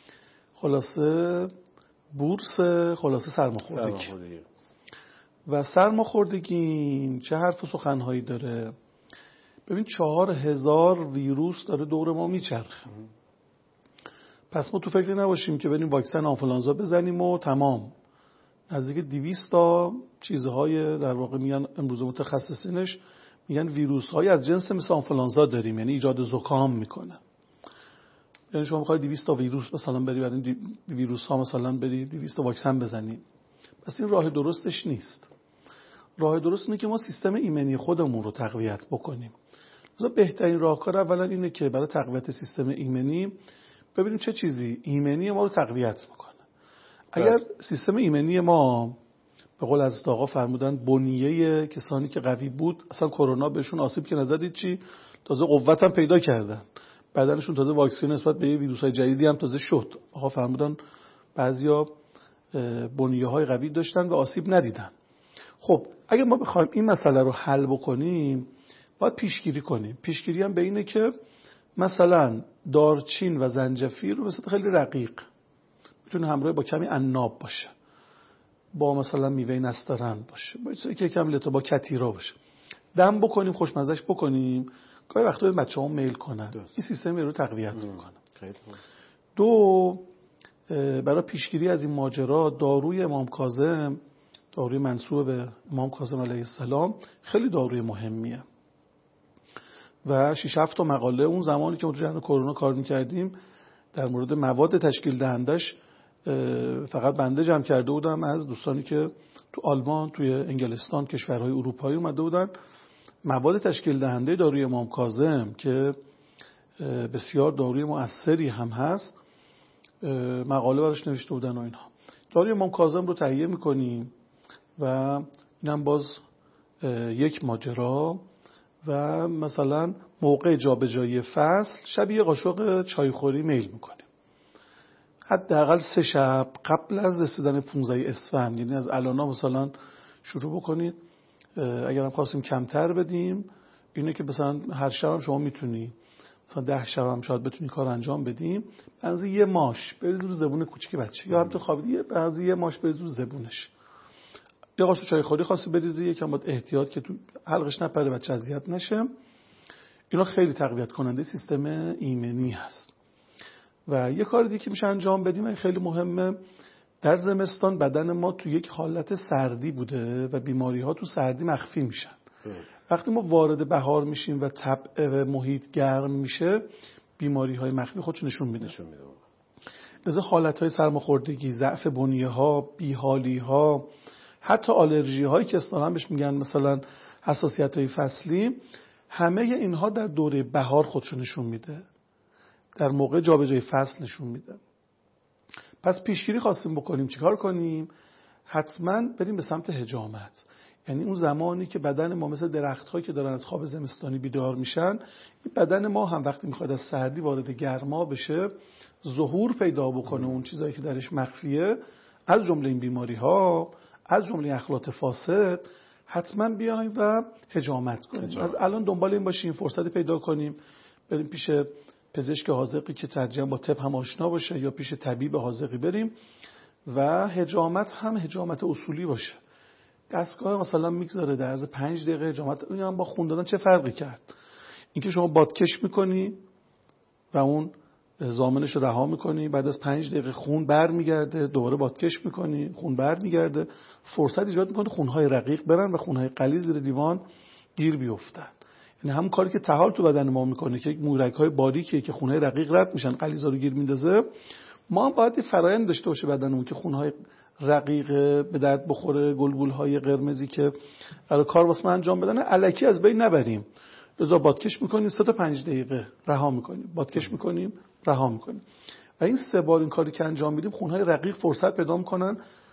خلاصه بورس، خلاصه سرماخوردگی. سرماخوردگی و سرماخوردگی چه حرف و سخنهایی داره. ببین چهار هزار ویروس داره دور ما میچرخه، پس ما تو فکر نباشیم که بریم واکسن آنفولانزا بزنیم و تمام نزدیک دویست تا چیزهای در واقع میگن امروز متخصصینش میگن ویروس‌های از جنس مثل آنفولانزا داریم، یعنی ایجاد زکام میکنه. یعنی شما می‌خواید دویست تا ویروس مثلا بری برای این ویروس‌ها مثلا بری دویست تا واکسن بزنید. پس این راه درستش نیست. راه درست اینه که ما سیستم ایمنی خودمون رو تقویت بکنیم. مثلا بهترین راهکار اولا اینه که برای تقویت سیستم ایمنی ببینیم چه چیزی ایمنی ما رو تقویت میکنه. اگر سیستم ایمنی ما به قول از آقا فرمودن بنیه کسانی که قوی بود، اصلا کرونا بهشون آسیب که نزدید چی، تازه قوت هم پیدا کردن، بدنشون تازه واکسن نسبت به ویروس‌های جدیدی هم تازه شد. آقا فرمودن بعضیا بنیه‌های قوی داشتن و آسیب ندیدن. خب اگر ما بخوایم این مسئله رو حل بکنیم باید پیشگیری کنیم. پیشگیری هم به اینه که مثلا دارچین و زنجفیل رو مثلا خیلی رقیق میتونه همراه با کمی عناب باشه، با مثلا میوه نسترن باشه، با یکی کم لتا با کتیرا باشه، دم بکنیم، خوشمزهش بکنیم، گاهی وقتا به بچه‌ها میل کنن. این سیستم رو تقویت میکنه. دو، برای پیشگیری از این ماجرا داروی امام کاظم، داروی منسوب به امام کاظم علیه السلام خیلی داروی مهمیه و شش هفت تا مقاله اون زمانی که ما تو جریان کرونا کار می‌کردیم در مورد مواد تشکیل دهندش فقط بنده جمع کرده بودم از دوستانی که تو آلمان، توی انگلستان، کشورهای اروپایی اومده بودن. مواد تشکیل دهنده داروی امام کاظم که بسیار داروی مؤثری هم هست مقاله براش نوشته بودن و اینها. داروی امام کاظم رو تهیه می‌کنیم و اینم باز یک ماجرا و مثلا موقع جابجایی فصل شبیه قاشق چایخوری میل میکنیم. حداقل سه شب قبل از رسیدن پانزده اسفند، یعنی از الان مثلا شروع بکنید. اگر هم خواستیم کمتر بدیم اینه که مثلا هر شب هم شما میتونی مثلا ده شب هم شاید بتونی کار انجام بدیم. بعضی یه ماش برید رو زبون کوچیک بچه یا همینطور خوابیدی بعضی یه ماش برید رو زبونش. یه قاشق چایخوری خاصی بریزی، یکم باید احتیاط که تو حلقش نپره بچه اذیت نشه. اینا خیلی تقویت کننده سیستم ایمنی هست. و یه کار دیگه که میشه انجام بدیم این خیلی مهمه. در زمستان بدن ما تو یک حالت سردی بوده و بیماری ها تو سردی مخفی میشن. وقتی ما وارد بهار میشیم و طبع محیط گرم میشه بیماری های مخفی خودش نشون میده. مثل حالت های سرماخوردگی، ضعف بنیه ها، بیحالی ها، حتی آلرژی هایی که اصطلاحاً بهش میگن مثلا حساسیت های فصلی، همه اینها در دوره بهار خودشو نشون میده، در موقع جابجایی فصل نشون میده. پس پیشگیری خواستیم بکنیم چیکار کنیم؟ حتما بریم به سمت حجامت. یعنی اون زمانی که بدن ما مثل درخت هایی که دارن از خواب زمستانی بیدار میشن، بدن ما هم وقتی میخواد از سردی وارد گرما بشه ظهور پیدا بکنه اون چیزایی که درش مخفیه، از جمله این بیماری ها، از جمله اخلاط فاسد، حتما بیایم و حجامت کنیم. حجام. از الان دنبال این باشیم فرصت پیدا کنیم بریم پیش پزشک حاذقی که ترجیحاً با طب هم آشنا باشه یا پیش طبیب حاذقی بریم و حجامت هم حجامت اصولی باشه. دستگاه مثلا میگذاره در عرض پنج دقیقه حجامت، این هم با خون دادن چه فرقی کرد؟ اینکه شما بادکش میکنی و اون زامنش رو رها میکنی، بعد از پنج دقیقه خون بر میگرده، دوباره بادکش میکنی، خون بر میگرده، فرصت ایجاد میکنه خونهای رقیق برن و خونهای غلیظ زیر دیوان گیر بیفتن. یعنی همون کاری که طحال تو بدن ما میکنه که یک مورک‌های باریکیه که خونهای رقیق رد میشن غلیظا رو گیر میندازه، ما هم باید فرآیند داشته باشه بدنمون که خونهای رقیق به درد بخوره، گلگولهای قرمزی که برای کار واسه ما انجام بدن الکی از بین نبریم. لذا بادکش میکنیم سه تا پنج دقیقه رها میکنیم، بادکش میکنیم رها میکنیم و این سه بار این کاری که انجام میدیم خونهای رقیق فرصت پیدا میکنن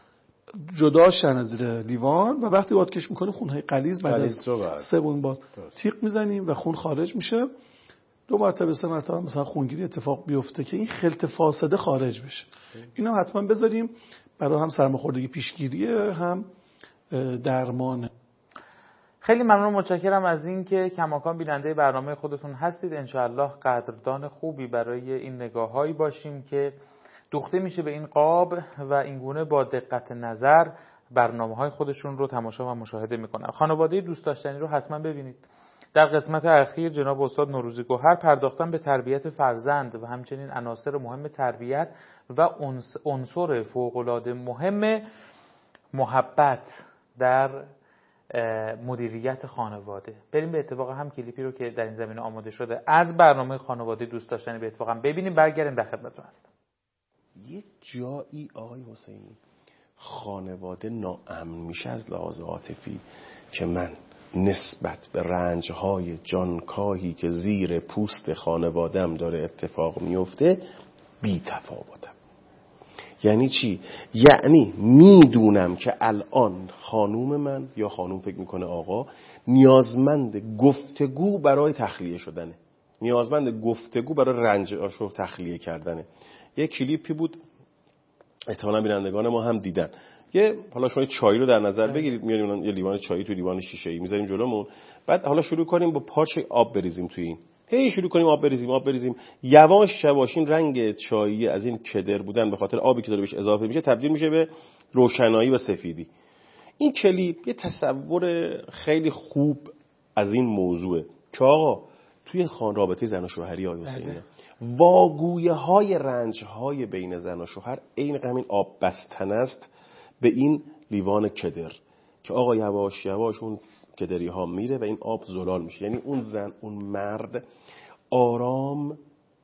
جدا شن از زیر لیوان و وقتی بادکش میکنیم خونهای غلیظ بعد از سه بار تیغ میزنیم و خون خارج میشه. دو مرتبه سه مرتبه مثلا خونگیری اتفاق بیفته که این خلط فاسده خارج بشه. اینا حتما بذاریم برای هم سرماخوردگی پیشگیری هم درمان. خیلی ممنون، متشکرم از این که کماکان بیننده برنامه خودتون هستید. انشاءالله قدردان خوبی برای این نگاه‌هایی باشیم که دوخته میشه به این قاب و اینگونه با دقت نظر برنامه‌های خودشون رو تماشا و مشاهده میکنن. خانواده دوست داشتنی رو حتما ببینید. در قسمت اخیر جناب استاد نوروزی گوهر پرداختن به تربیت فرزند و همچنین عناصر مهم تربیت و عنصر فوق‌العاده مهم محبت در مدیریت خانواده. بریم به اتفاق هم کلیپی رو که در این زمینه آماده شده از برنامه خانواده دوست داشتنی به اتفاق هم ببینیم، برگردیم در خدمتتون هستم. یک جایی آقای حسینی خانواده ناامن میشه از لحاظ عاطفی که من نسبت به رنجهای جانکاهی که زیر پوست خانوادم داره اتفاق میفته بی تفاوتم. یعنی چی؟ یعنی میدونم که الان خانوم من یا خانوم فکر میکنه آقا نیازمند گفتگو برای تخلیه شدنه، نیازمند گفتگو برای رنجاشو تخلیه کردنه. یک کلیپی بود احتمالاً بینندگان ما هم دیدن. یه حالا شما چای رو در نظر بگیرید، میاریم یه لیوان چای تو لیوان شیشه‌ای میذاریم جلومون، بعد حالا شروع کنیم با پارچه آب بریزیم توی این، هی شروع کنیم آب بریزیم آب بریزیم، یواش یواش این رنگ چایی از این کدر بودن به خاطر آبی که داره بهش اضافه میشه تبدیل میشه به روشنایی و سفیدی. این کلیپ یه تصور خیلی خوب از این موضوعه که آقا توی خان رابطه زن و شوهری آقای حسینی واگویه های رنج های بین زن و شوهر عین همین آب بستن است به این لیوان کدر که آقا یواش یواش اون کدری ها میره و این آب زلال میشه. یعنی اون زن اون مرد آرام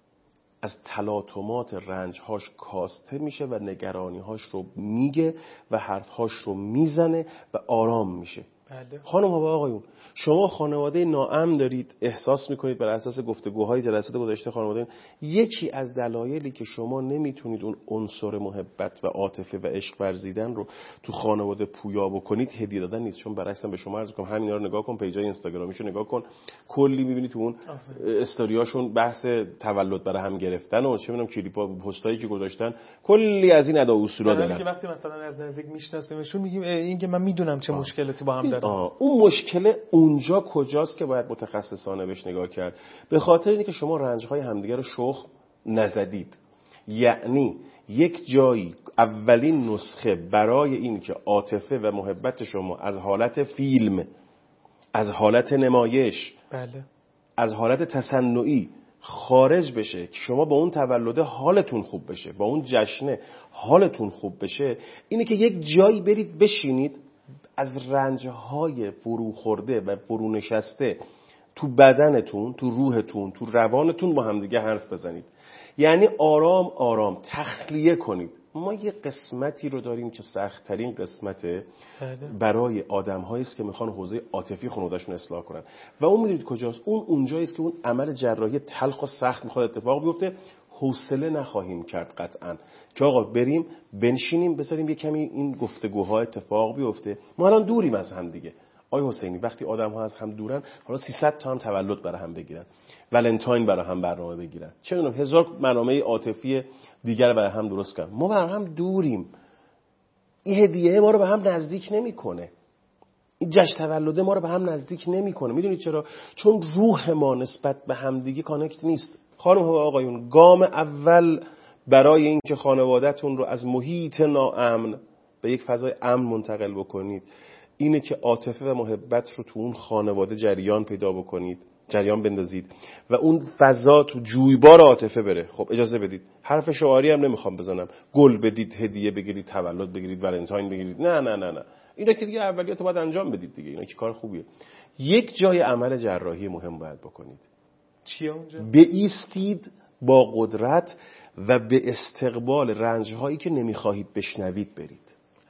از تلاطمات رنجهاش کاسته میشه و نگرانیهاش رو میگه و حرفهاش رو میزنه و آرام میشه. بله. خانم ها و آقایون، شما خانواده ناامن دارید، احساس میکنید بر اساس گفتگوهای جلسات گذشته خانواده، یکی از دلایلی که شما نمیتونید اون عنصر محبت و عاطفه و عشق ورزیدن رو تو خانواده پویا بکنید هدیه دادن نیست. چون برعکس به شما عرض کنم همینا رو نگاه کن، پیجای اینستاگرامیشو نگاه کن، کلی میبینی تو اون استوریاشون بحث تولد برای هم گرفتن و چه میدونم کلیپا پستایی که گذاشتن، کلی از این ادا و اصولا دارن که وقتی مثلا از نزدیک میشناسیمشون میگیم این که من میدونم چه مشکلاتی با هم دارن. اون مشکل اونجا کجاست که باید متخصصانه بهش نگاه کرد؟ به خاطر اینه که شما رنجهای همدیگه رو شخم نزدید. یعنی یک جایی اولین نسخه برای این که عاطفه و محبت شما از حالت فیلم، از حالت نمایش، بله، از حالت تصنعی خارج بشه که شما با اون تولده حالتون خوب بشه، با اون جشنه حالتون خوب بشه، اینه که یک جایی برید بشینید از رنجهای فرو خورده و فرو نشسته تو بدنتون، تو روحتون، تو روانتون با همدیگه حرف بزنید. یعنی آرام آرام تخلیه کنید. ما یه قسمتی رو داریم که سخت‌ترین قسمته برای آدم‌هایی است که میخوان حوزه عاطفی خانواده‌شون اصلاح کنن و اون میدونید کجاست؟ اون اونجایی است که اون عمل جراحی تلخ و سخت میخواد اتفاق بیفته. حوصله نخواهیم کرد قطعاً که آقا بریم بنشینیم بذاریم یه کمی این گفتگوها اتفاق بیفته. ما الان دوریم از هم دیگه. آقای حسینی وقتی آدم‌ها از هم دورن، حالا سیصد تا هم تولد برای هم بگیرن، ولنتاین برای هم برنامه بگیرن، چه می‌دونم هزار برنامه عاطفی دیگر برای هم درست کنن، ما برای هم دوریم. این هدیه ما رو به هم نزدیک نمی‌کنه. این جشن تولد ما رو به هم نزدیک نمی‌کنه. میدونید چرا؟ چون روح ما نسبت به هم دیگه کانکت نیست. خانم و آقایون، گام اول برای اینکه خانواده‌تون رو از محیط ناامن به یک فضای امن منتقل بکنید اینه که عاطفه و محبت رو تو اون خانواده جریان پیدا بکنید، جریان بندازید و اون فضا تو جویبار عاطفه بره. خب اجازه بدید، حرف شعاری هم نمیخوام بزنم، گل بدید، هدیه بگیرید، تولد بگیرید، ولنتاین بگیرید، نه نه نه نه، اینا که دیگه اولیات باید انجام بدید دیگه، اینا که کار خوبیه. یک جای عمل جراحی مهم باید بکنید. چیه اونجا؟ بایستید با قدرت و به استقبال رنج‌هایی که نمیخواهید بشنوید برید.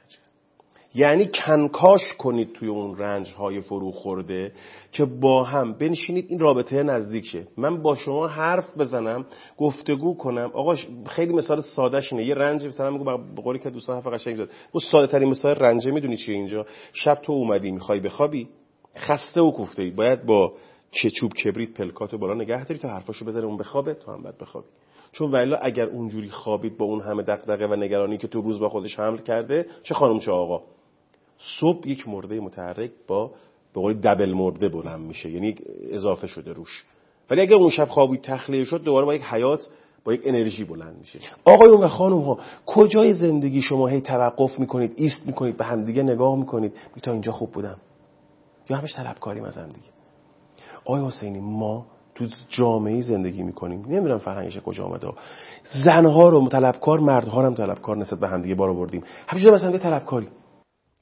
یعنی کنکاش کنید توی اون رنج‌های فرو خورده که با هم بنشینید این رابطه نزدیک شه. من با شما حرف بزنم، گفتگو کنم. آقا خیلی مثال سادهش اینه، یه رنج مثلا میگم به قولی که دوستان حرف قشنگ زد، اون ساده ترین مثال رنجه میدونی چیه اینجا؟ شب تو اومدی میخوای بخوابی، خسته و کوفته ای، باید با چوب کبریت پلکاتو بالا نگه داری تا حرفاشو بزنه اون بخوابه، تو هم بعد بخوابی. چون والا اگر اونجوری خوابید با اون همه دغدغه و نگرانی که تو روز با خودش حمل کرده، چه خانم چه آقا، صبح یک مرده متحرک با به قول دبل مرده بلند میشه، یعنی اضافه شده روش. ولی اگه اون شب خوابی تخلیه شد، دوباره با یک حیات، با یک انرژی بلند میشه. آقایون و خانم ها، کجای زندگی شما هی توقف میکنید، ایست میکنید، به هم دیگه نگاه میکنید، می تا اینجا خوب بودم، یا همش طلبکاریم از هم دیگه؟ آقای حسینی، ما تو جامعه زندگی میکنیم، نمیدونم فرهنگش کجا اومده، زنها رو طلبکار، مردها رو هم طلبکار نسبت به هم دیگه بار آوردیم. همیشه مثلا یه طلبکاری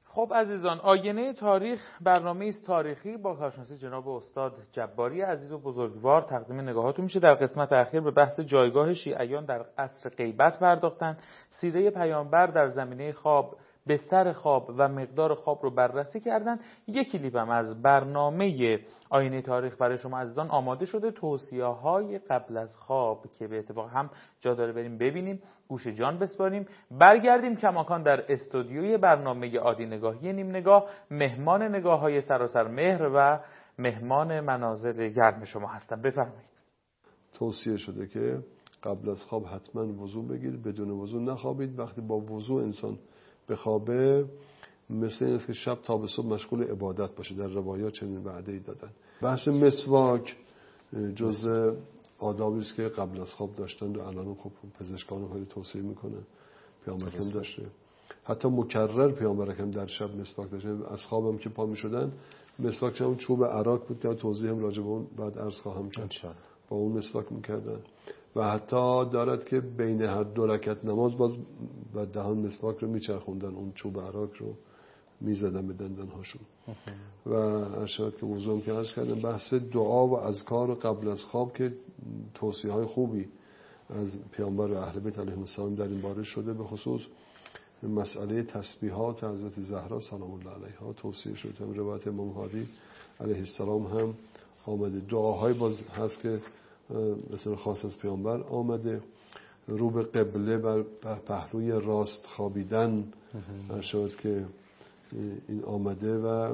خب عزیزان، آینه تاریخ برنامه است تاریخی با کارشناسی جناب استاد جباری عزیز و بزرگوار تقدیم نگاهاتون میشه. در قسمت اخیر به بحث جایگاه شیعیان در عصر غیبت پرداختن، سیره پیامبر در زمینه خواب، بستر خواب و مقدار خواب رو بررسی کردن. یک کلیپ هم از برنامه آینه تاریخ برای شما عزیزان آماده شده، توصیه‌های قبل از خواب که به اتفاق هم جا داره بریم ببینیم، گوش جان بسپاریم. برگردیم کماکان در استودیوی برنامه عادی نگاهی نیم نگاه. مهمان نگاه‌های سراسر مهر و مهمان منازل گرم شما هستم. بفرمایید. توصیه شده که قبل از خواب حتما وضو بگیرید، بدون وضو نخوابید. وقتی با وضو انسان به خوابه مثل اینه که شب تا به صبح مشغول عبادت باشه. در روایات چنین وعده‌ای دادن. بحث مسواک جزء آدابی است که قبل از خواب داشتن و الان خب پزشکان خیلی توصیه میکنن. پیامبر هم داشته، حتی مکرر پیامبر هم در شب مسواک داشتن. از خوابم که پا میشدن مسواک چون چوب عراق بود که توضیح هم راجع به اون بعد عرض خواهم کرد، با اون مسواک میکردن. و حتی دارد که بین هر دو رکعت نماز باز و دهان مسواک رو میچرخوندن، اون چوب عراق رو میزدن به دندانهاشون. و ارشاد که موضوعم که عرض کردم بحث دعا و اذکار قبل از خواب که توصیه های خوبی از پیامبر و اهل بیت علیهم السلام در این باره شده. به خصوص مسئله تسبیحات حضرت زهرا سلام الله علیها توصیه شده. هم روایت امام هادی علیه السلام هم آمده. دعاهای باز هست که مثلا خاص از پیامبر آمده. رو به قبله بر پهلوی راست خوابیدن ارشاد که این آمده. و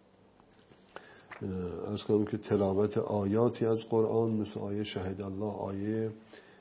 از کنم که تلاوت آیاتی از قرآن مثل آیه شهید الله، آیه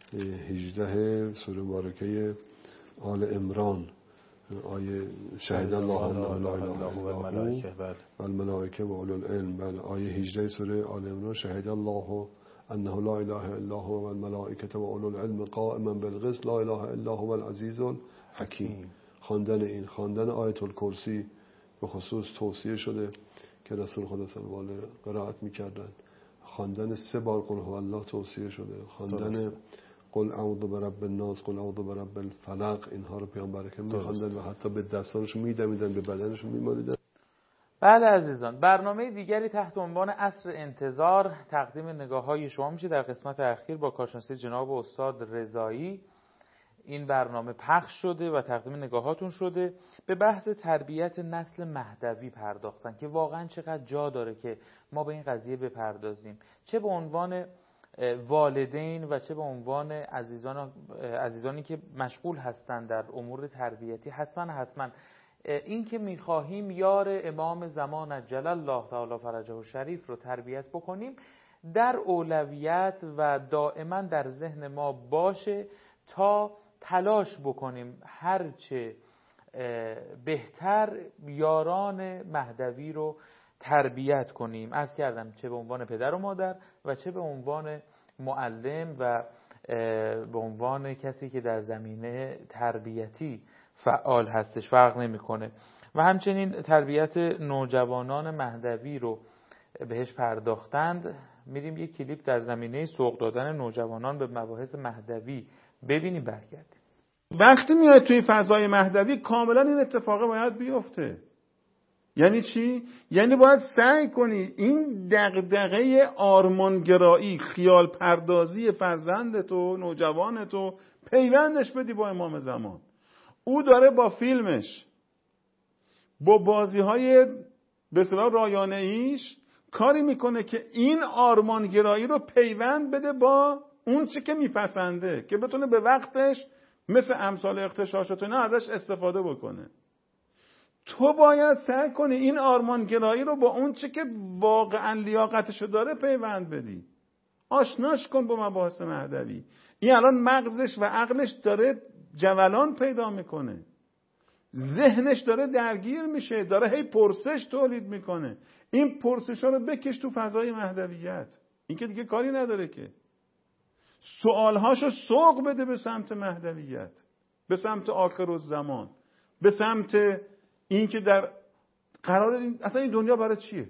هجده سوره مبارکه آل عمران، آیه شهید الله انه لا اله الا هو و الملائکه و اولو العلم، بله آیه هجده سوره آل عمران شهید الله انه لا اله الا هو و الملائکه و اولو العلم قائما بالقسط لا اله الا هو العزیز الحکیم. خواندن این، خواندن آیت الکرسی به خصوص توصیه شده که رسول خدا صلی الله علیه و آله قرائت می‌کردن. خواندن سه بار قل هو الله توصیه شده. خواندن قل اعوذ برب الناس، قل اعوذ برب الفلق، اینها رو پیامبر که می‌خواندن و حتی به دستانشون می‌دمیدن، به بدنشون می‌مالیدن. بله عزیزان، برنامه دیگری تحت عنوان عصر انتظار تقدیم نگاه‌های شما میشه. در قسمت اخیر با کارشناسی جناب استاد رضایی این برنامه پخش شده و تقدیم نگاهاتون شده. به بحث تربیت نسل مهدوی پرداختن که واقعا چقدر جا داره که ما به این قضیه بپردازیم، چه به عنوان والدین و چه به عنوان عزیزان عزیزانی که مشغول هستند در امور تربیتی. حتما حتما این که میخواهیم یار امام زمان عجل الله تعالی فرجه الشریف رو تربیت بکنیم در اولویت و دائما در ذهن ما باشه تا تلاش بکنیم هرچه بهتر یاران مهدوی رو تربیت کنیم. عرض کردم چه به عنوان پدر و مادر و چه به عنوان معلم و به عنوان کسی که در زمینه تربیتی فعال هستش فرق نمیکنه. و همچنین تربیت نوجوانان مهدوی رو بهش پرداختند. میریم یک کلیپ در زمینه سوق دادن نوجوانان به مباحث مهدوی ببینیم برگردیم. وقتی میاد توی فضای مهدوی کاملا این اتفاق باید بیفته. یعنی چی؟ یعنی باید سعی کنی این دغدغه آرمانگرایی، خیال پردازی فرزند تو، نوجوان تو پیوندش بدی با امام زمان. او داره با فیلمش، با بازی‌های به اصطلاح رایانه ایش کاری میکنه که این آرمانگرایی رو پیوند بده با اون چی که میپسنده که بتونه به وقتش مثل امثال اغتشاشات نه ازش استفاده بکنه. تو باید سعی کنی این آرمانگرایی رو با اون چی که واقعا لیاقتشو داره پیوند بدی. آشناش کن با مباحث مهدوی. این الان مغزش و عقلش داره جولان پیدا میکنه، ذهنش داره درگیر میشه، داره هی پرسش تولید میکنه. این پرسش ها رو بکش تو فضای مهدویت. این که دیگه کاری نداره که سوالهاشو سوق بده به سمت مهدویت، به سمت آخرالزمان، به سمت این که در قرار این اصلا این دنیا برای چیه.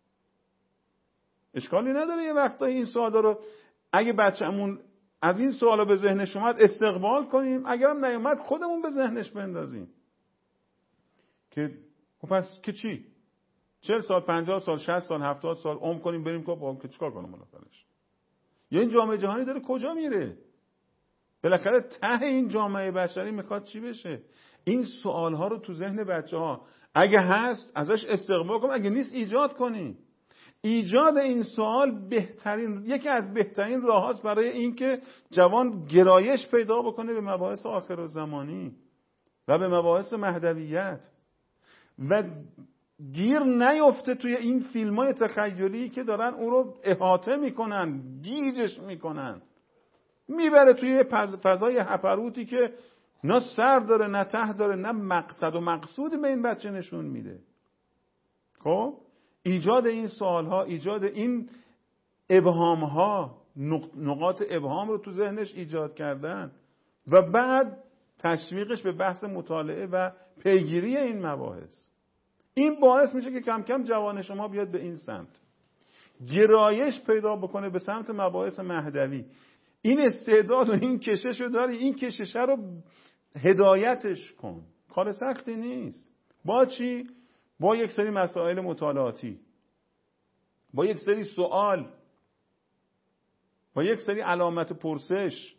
اشکالی نداره یه وقتایی این سوالا رو اگه بچه‌مون از این سوالا به ذهنش اومد استقبال کنیم، اگرم نیومد خودمون به ذهنش بندازیم که خب پس که چی؟ چهل سال، پنجاه سال، شصت سال، هفتاد سال عمر کنیم بریم که با که چیکار کنیم بالاخرش؟ یا این جامعه جهانی داره کجا میره؟ بالاخره ته این جامعه بشری میخواد چی بشه؟ این سوال ها رو تو ذهن بچه ها اگه هست ازش استقبال کن، اگه نیست ایجاد کنی. ایجاد این سوال بهترین یکی از بهترین راهاست برای اینکه جوان گرایش پیدا بکنه به مباحث آخرالزمانی و به مباحث مهدویت و گیر نیفته توی این فیلم‌های تخیلی که دارن اون رو احاطه میکنن، گیجش میکنن، میبره توی فضای هپروتی که نه سر داره نه ته داره نه مقصد و مقصود به این بچه نشون میده. خب ایجاد این سوالها، ایجاد این ابهامها، نقاط ابهام رو تو ذهنش ایجاد کردن و بعد تشویقش به بحث مطالعه و پیگیری این مباحث، این باعث میشه که کم کم جوان شما بیاد به این سمت، گرایش پیدا بکنه به سمت مباحث مهدوی. این استعداد و این کشش رو داری، این کشش رو هدایتش کن. کار سختی نیست. با چی؟ با یک سری مسائل مطالعاتی، با یک سری سوال، با یک سری علامت پرسش.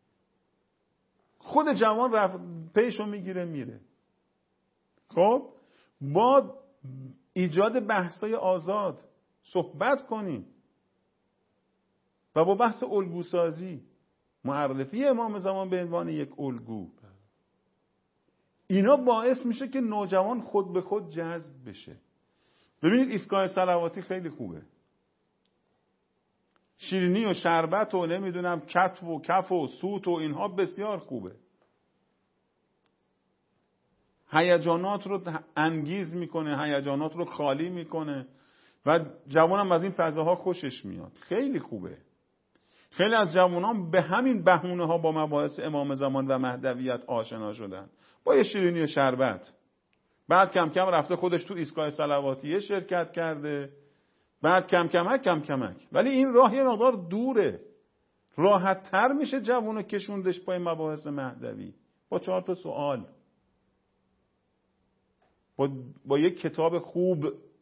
خود جوان رفت پیشو میگیره میره. خب با ایجاد بحث‌های آزاد صحبت کنیم و با بحث الگوسازی، معرفی امام زمان به عنوان یک الگو، اینا باعث میشه که نوجوان خود به خود جذب بشه. ببینید ایستگاه صلواتی خیلی خوبه، شیرینی و شربت و نمیدونم کتف و کف و سوت و اینها بسیار خوبه، هیجانات رو انگیز میکنه، هیجانات رو خالی میکنه و جوانم از این فضاها خوشش میاد. خیلی خوبه. خیلی از جوانان به همین بهونه ها با مباحث امام زمان و مهدویت آشنا شدن، با یه شیرینی و شربت. بعد کم کم رفته خودش تو ایستگاه صلواتیه شرکت کرده، بعد کم کمک کم کمک. ولی این راه یه مقدار دوره، راحت تر میشه جوانو کشوندش پای مباحث مهدوی با چهار تا سوال، با, با یک کتاب خوب،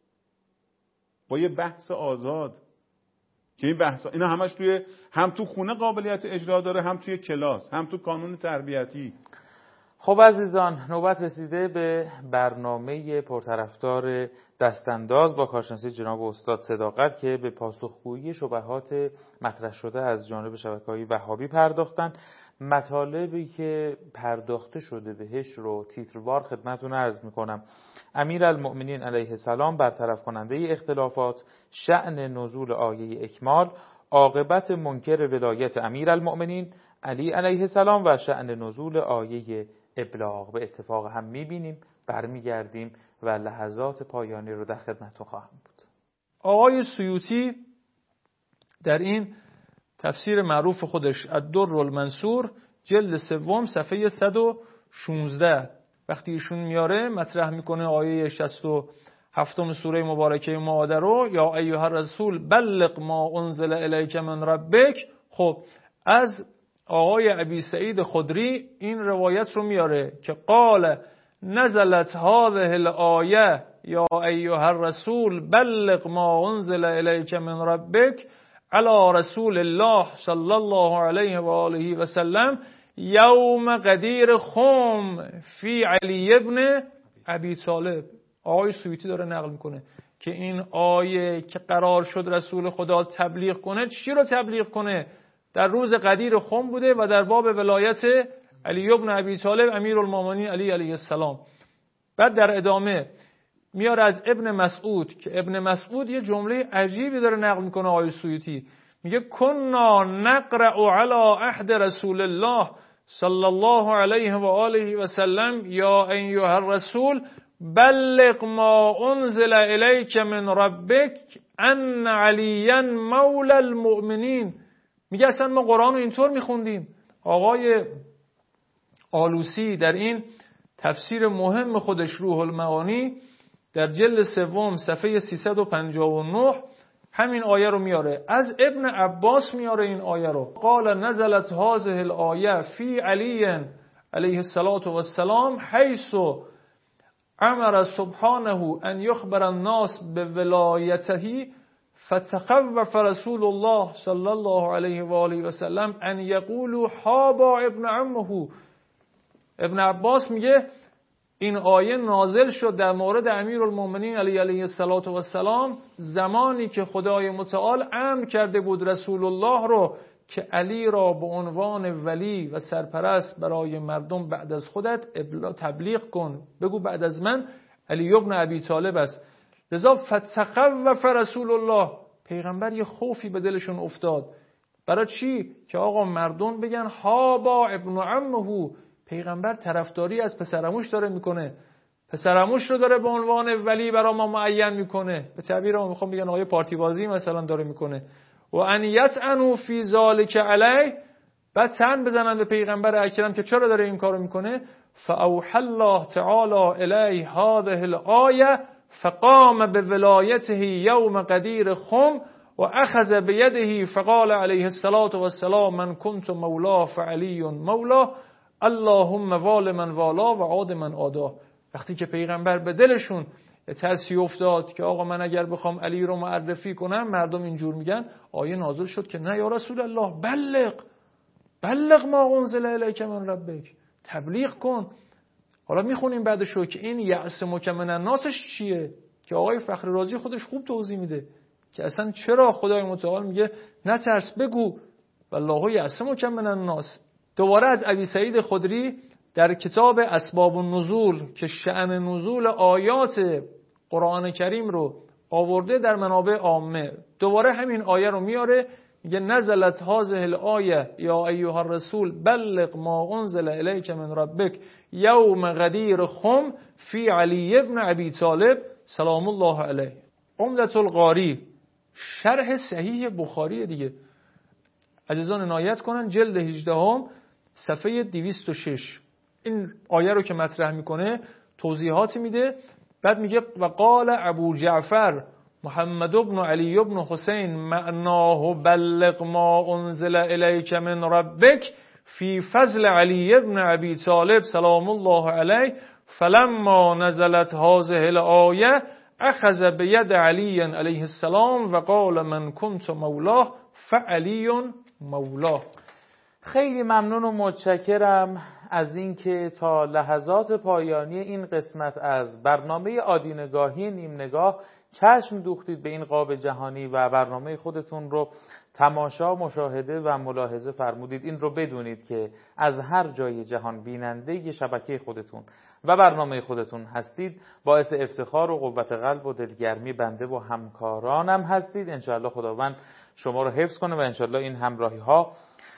با یه بحث آزاد که این بحث اینا همش توی هم تو خونه قابلیت اجرا داره، هم توی کلاس، هم تو کانون تربیتی. خب عزیزان، نوبت رسیده به برنامه پرطرفدار دستانداز با کارشناسی جناب استاد صداقت که به پاسخگویی شبهات مطرح شده از جانب شبکه‌های وهابی پرداختن. مطالبی که پرداخته شده بهش رو تیتروار خدمتتون عرض میکنم. امیرالمؤمنین علیه السلام برطرف کننده اختلافات، شأن نزول آیه اکمال، عاقبت منکر ولایت امیرالمؤمنین علی علیه السلام و شأن نزول آیه ابلاغ. به اتفاق هم میبینیم، برمیگردیم و لحظات پایانی رو در خدمتتون خواهم بود. آقای سیوطی در این تفسیر معروف خودش الدر المنصور جلد سوم صفحه صد و شانزده وقتی ایشون میاره مطرح میکنه آیه شصت و هفتم سوره مبارکه مائده رو، یا ایها الرسول بلغ ما انزل الیک من ربک. خب از آقای ابی سعید خدری این روایت رو میاره که قال نزلت هذه الآیه یا ایها الرسول بلغ ما انزل الیک من ربک علی رسول الله صلی الله علیه و آله و سلم یوم قدیر خم فی علی ابن ابی طالب. آقای سیوطی داره نقل میکنه که این آیه که قرار شد رسول خدا تبلیغ کنه، چی رو تبلیغ کنه؟ در روز قدیر خم بوده و در باب ولایت علی ابن ابی طالب امیرالمومنین علی علیه السلام. بعد در ادامه میاره از ابن مسعود که ابن مسعود یه جمله عجیبی داره نقل میکنه آقای سیوطی، میگه کنا نقرأ علی عهد رسول الله صلی الله علیه و آله و سلم یا ایها الرسول بلغ ما انزل الیک من ربک ان علیا مولا المؤمنین. میگه اصلا ما قرآن رو اینطور میخوندیم. آقای آلوسی در این تفسیر مهم خودش روح المعانی در جلد سوم صفحه سیصد و پنجاه و نه همین آیه رو میاره. از ابن عباس میاره این آیه رو، قال نزلت هذه الآیه فی علی علیه الصلاة والسلام حیث امر سبحانه ان یخبر الناس بولایته فتخوف رسول الله صلی الله علیه و آله و سلم ان یقولوا حابا ابن عمه. ابن عباس میگه این آیه نازل شد در مورد امیرالمومنین علی علیه السلام زمانی که خدای متعال امر کرده بود رسول الله رو که علی را به عنوان ولی و سرپرست برای مردم بعد از خودت تبلیغ کن، بگو بعد از من علی ابن ابی طالب است. لذا فتخوف رسول الله، پیغمبر یه خوفی به دلشون افتاد. برای چی؟ که آقا مردم بگن حابا ابن عمه، پیغمبر طرفداری از پسرعموش داره میکنه، پسرعموش رو داره به عنوان ولی برای ما معین میکنه، به تعبیر ما میخوام بگن آقای پارتی بازی مثلا داره میکنه. و ان یطعنوا فی ذلک علیه، بعد تن بزنن به پیغمبر اکرم که چرا داره این کارو میکنه. فاوحى الله تعالی الیه هذه الآیه فقام بولایته یوم قدیر خم و اخذ بیده فقال علیه الصلاة والسلام من کنت مولا فعلی مولا اللهم وال من والا و عاد من عادا. وقتی که پیغمبر به دلشون ترسی افتاد که آقا من اگر بخوام علی رو معرفی کنم مردم اینجور میگن، آیه نازل شد که نه یا رسول الله بلغ بلغ ما انزل الیک من ربک، تبلیغ کن. حالا میخونیم بعدشو که این یعصمک من الناسش چیه که آقای فخر رازی خودش خوب توضیح میده که اصلا چرا خدای متعال میگه نترس بگو والله یعصمک من الناس. دوباره از ابی سعید خدری در کتاب اسباب النزول که شأن نزول آیات قرآن کریم رو آورده در منابع عامه، دوباره همین آیه رو میاره، میگه نزلت هذه الآیه یا ایها الرسول بلغ ما انزل الیک من ربک یوم غدیر خم فی علی ابن ابی طالب سلام الله علیه. عمدة القاری شرح صحیح بخاری دیگه، عزیزان عنایت کنن، جلد هجدهم صفحه دویست و شش این آیه رو که مطرح میکنه توضیحاتی میده. بعد میگه و قال ابو جعفر محمد ابن علی ابن حسین معناه بلغ ما انزل الیک من ربک فی فضل علی ابن ابی طالب سلام الله علیه فلما نزلت هذه الآیه اخذ بید علی علیه السلام و قال من کنت مولاه فعلی مولاه. خیلی ممنون و متشکرم از اینکه تا لحظات پایانی این قسمت از برنامه آدینگاهی نیم نگاه چشم دوختید به این قاب جهانی و برنامه خودتون رو تماشا، مشاهده و ملاحظه فرمودید. این رو بدونید که از هر جای جهان بیننده شبکه خودتون و برنامه خودتون هستید، باعث افتخار و قوت قلب و دلگرمی بنده و همکارانم هستید. انشاءالله خداوند شما رو حفظ کنه و انشاءالله این همراهی ها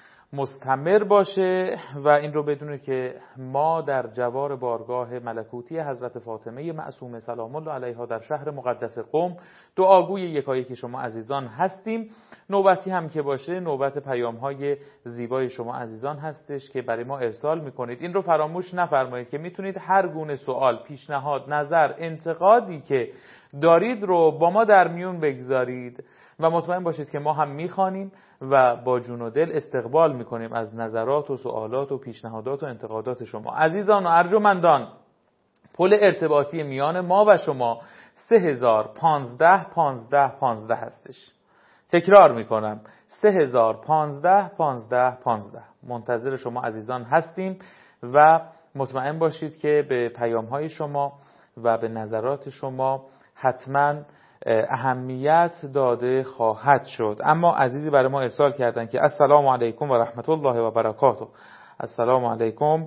مستمر باشه و این رو بدونه که ما در جوار بارگاه ملکوتی حضرت فاطمه معصومه سلام الله علیها در شهر مقدس قم دعاگوی یکایک شما عزیزان هستیم. نوبتی هم که باشه نوبت پیام های زیبای شما عزیزان هستش که برای ما ارسال میکنید. این رو فراموش نفرمایید که میتونید هر گونه سوال، پیشنهاد، نظر، انتقادی که دارید رو با ما در میون بگذارید و مطمئن باشید که ما هم میخوانیم و با جون و دل استقبال میکنیم از نظرات و سوالات و پیشنهادات و انتقادات شما. عزیزان و ارجمندان، پل ارتباطی میان ما و شما سه هزار پانزده پانزده پانزده هستش. تکرار میکنم سه هزار پانزده پانزده پانزده. منتظر شما عزیزان هستیم و مطمئن باشید که به پیام های شما و به نظرات شما حتما اهمیت داده خواهد شد. اما عزیزی برای ما ارسال کردن که السلام علیکم و رحمت الله و برکاته. السلام علیکم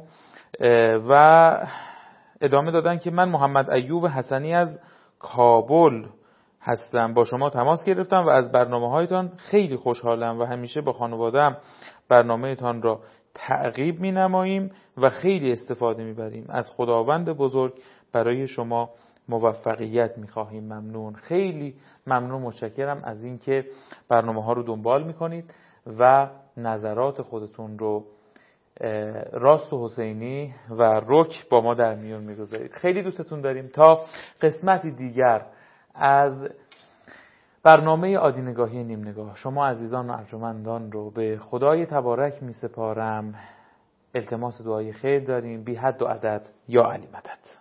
و ادامه دادن که من محمد ایوب حسنی از کابل هستم، با شما تماس گرفتم و از برنامه هایتان خیلی خوشحالم و همیشه با خانواده‌ام برنامه تان را تعقیب می نماییم و خیلی استفاده می بریم. از خداوند بزرگ برای شما موفقیت می خواهیم. ممنون، خیلی ممنون، متشکرم از اینکه برنامه ها رو دنبال می کنید و نظرات خودتون رو راست و حسینی و رک با ما در میون می گذارید. خیلی دوستتون داریم. تا قسمتی دیگر از برنامه آدینگاهی نیم نگاه شما عزیزان و ارجمندان رو به خدای تبارک می سپارم. التماس دعای خیر داریم. بی حد و عدد یا علی مدد.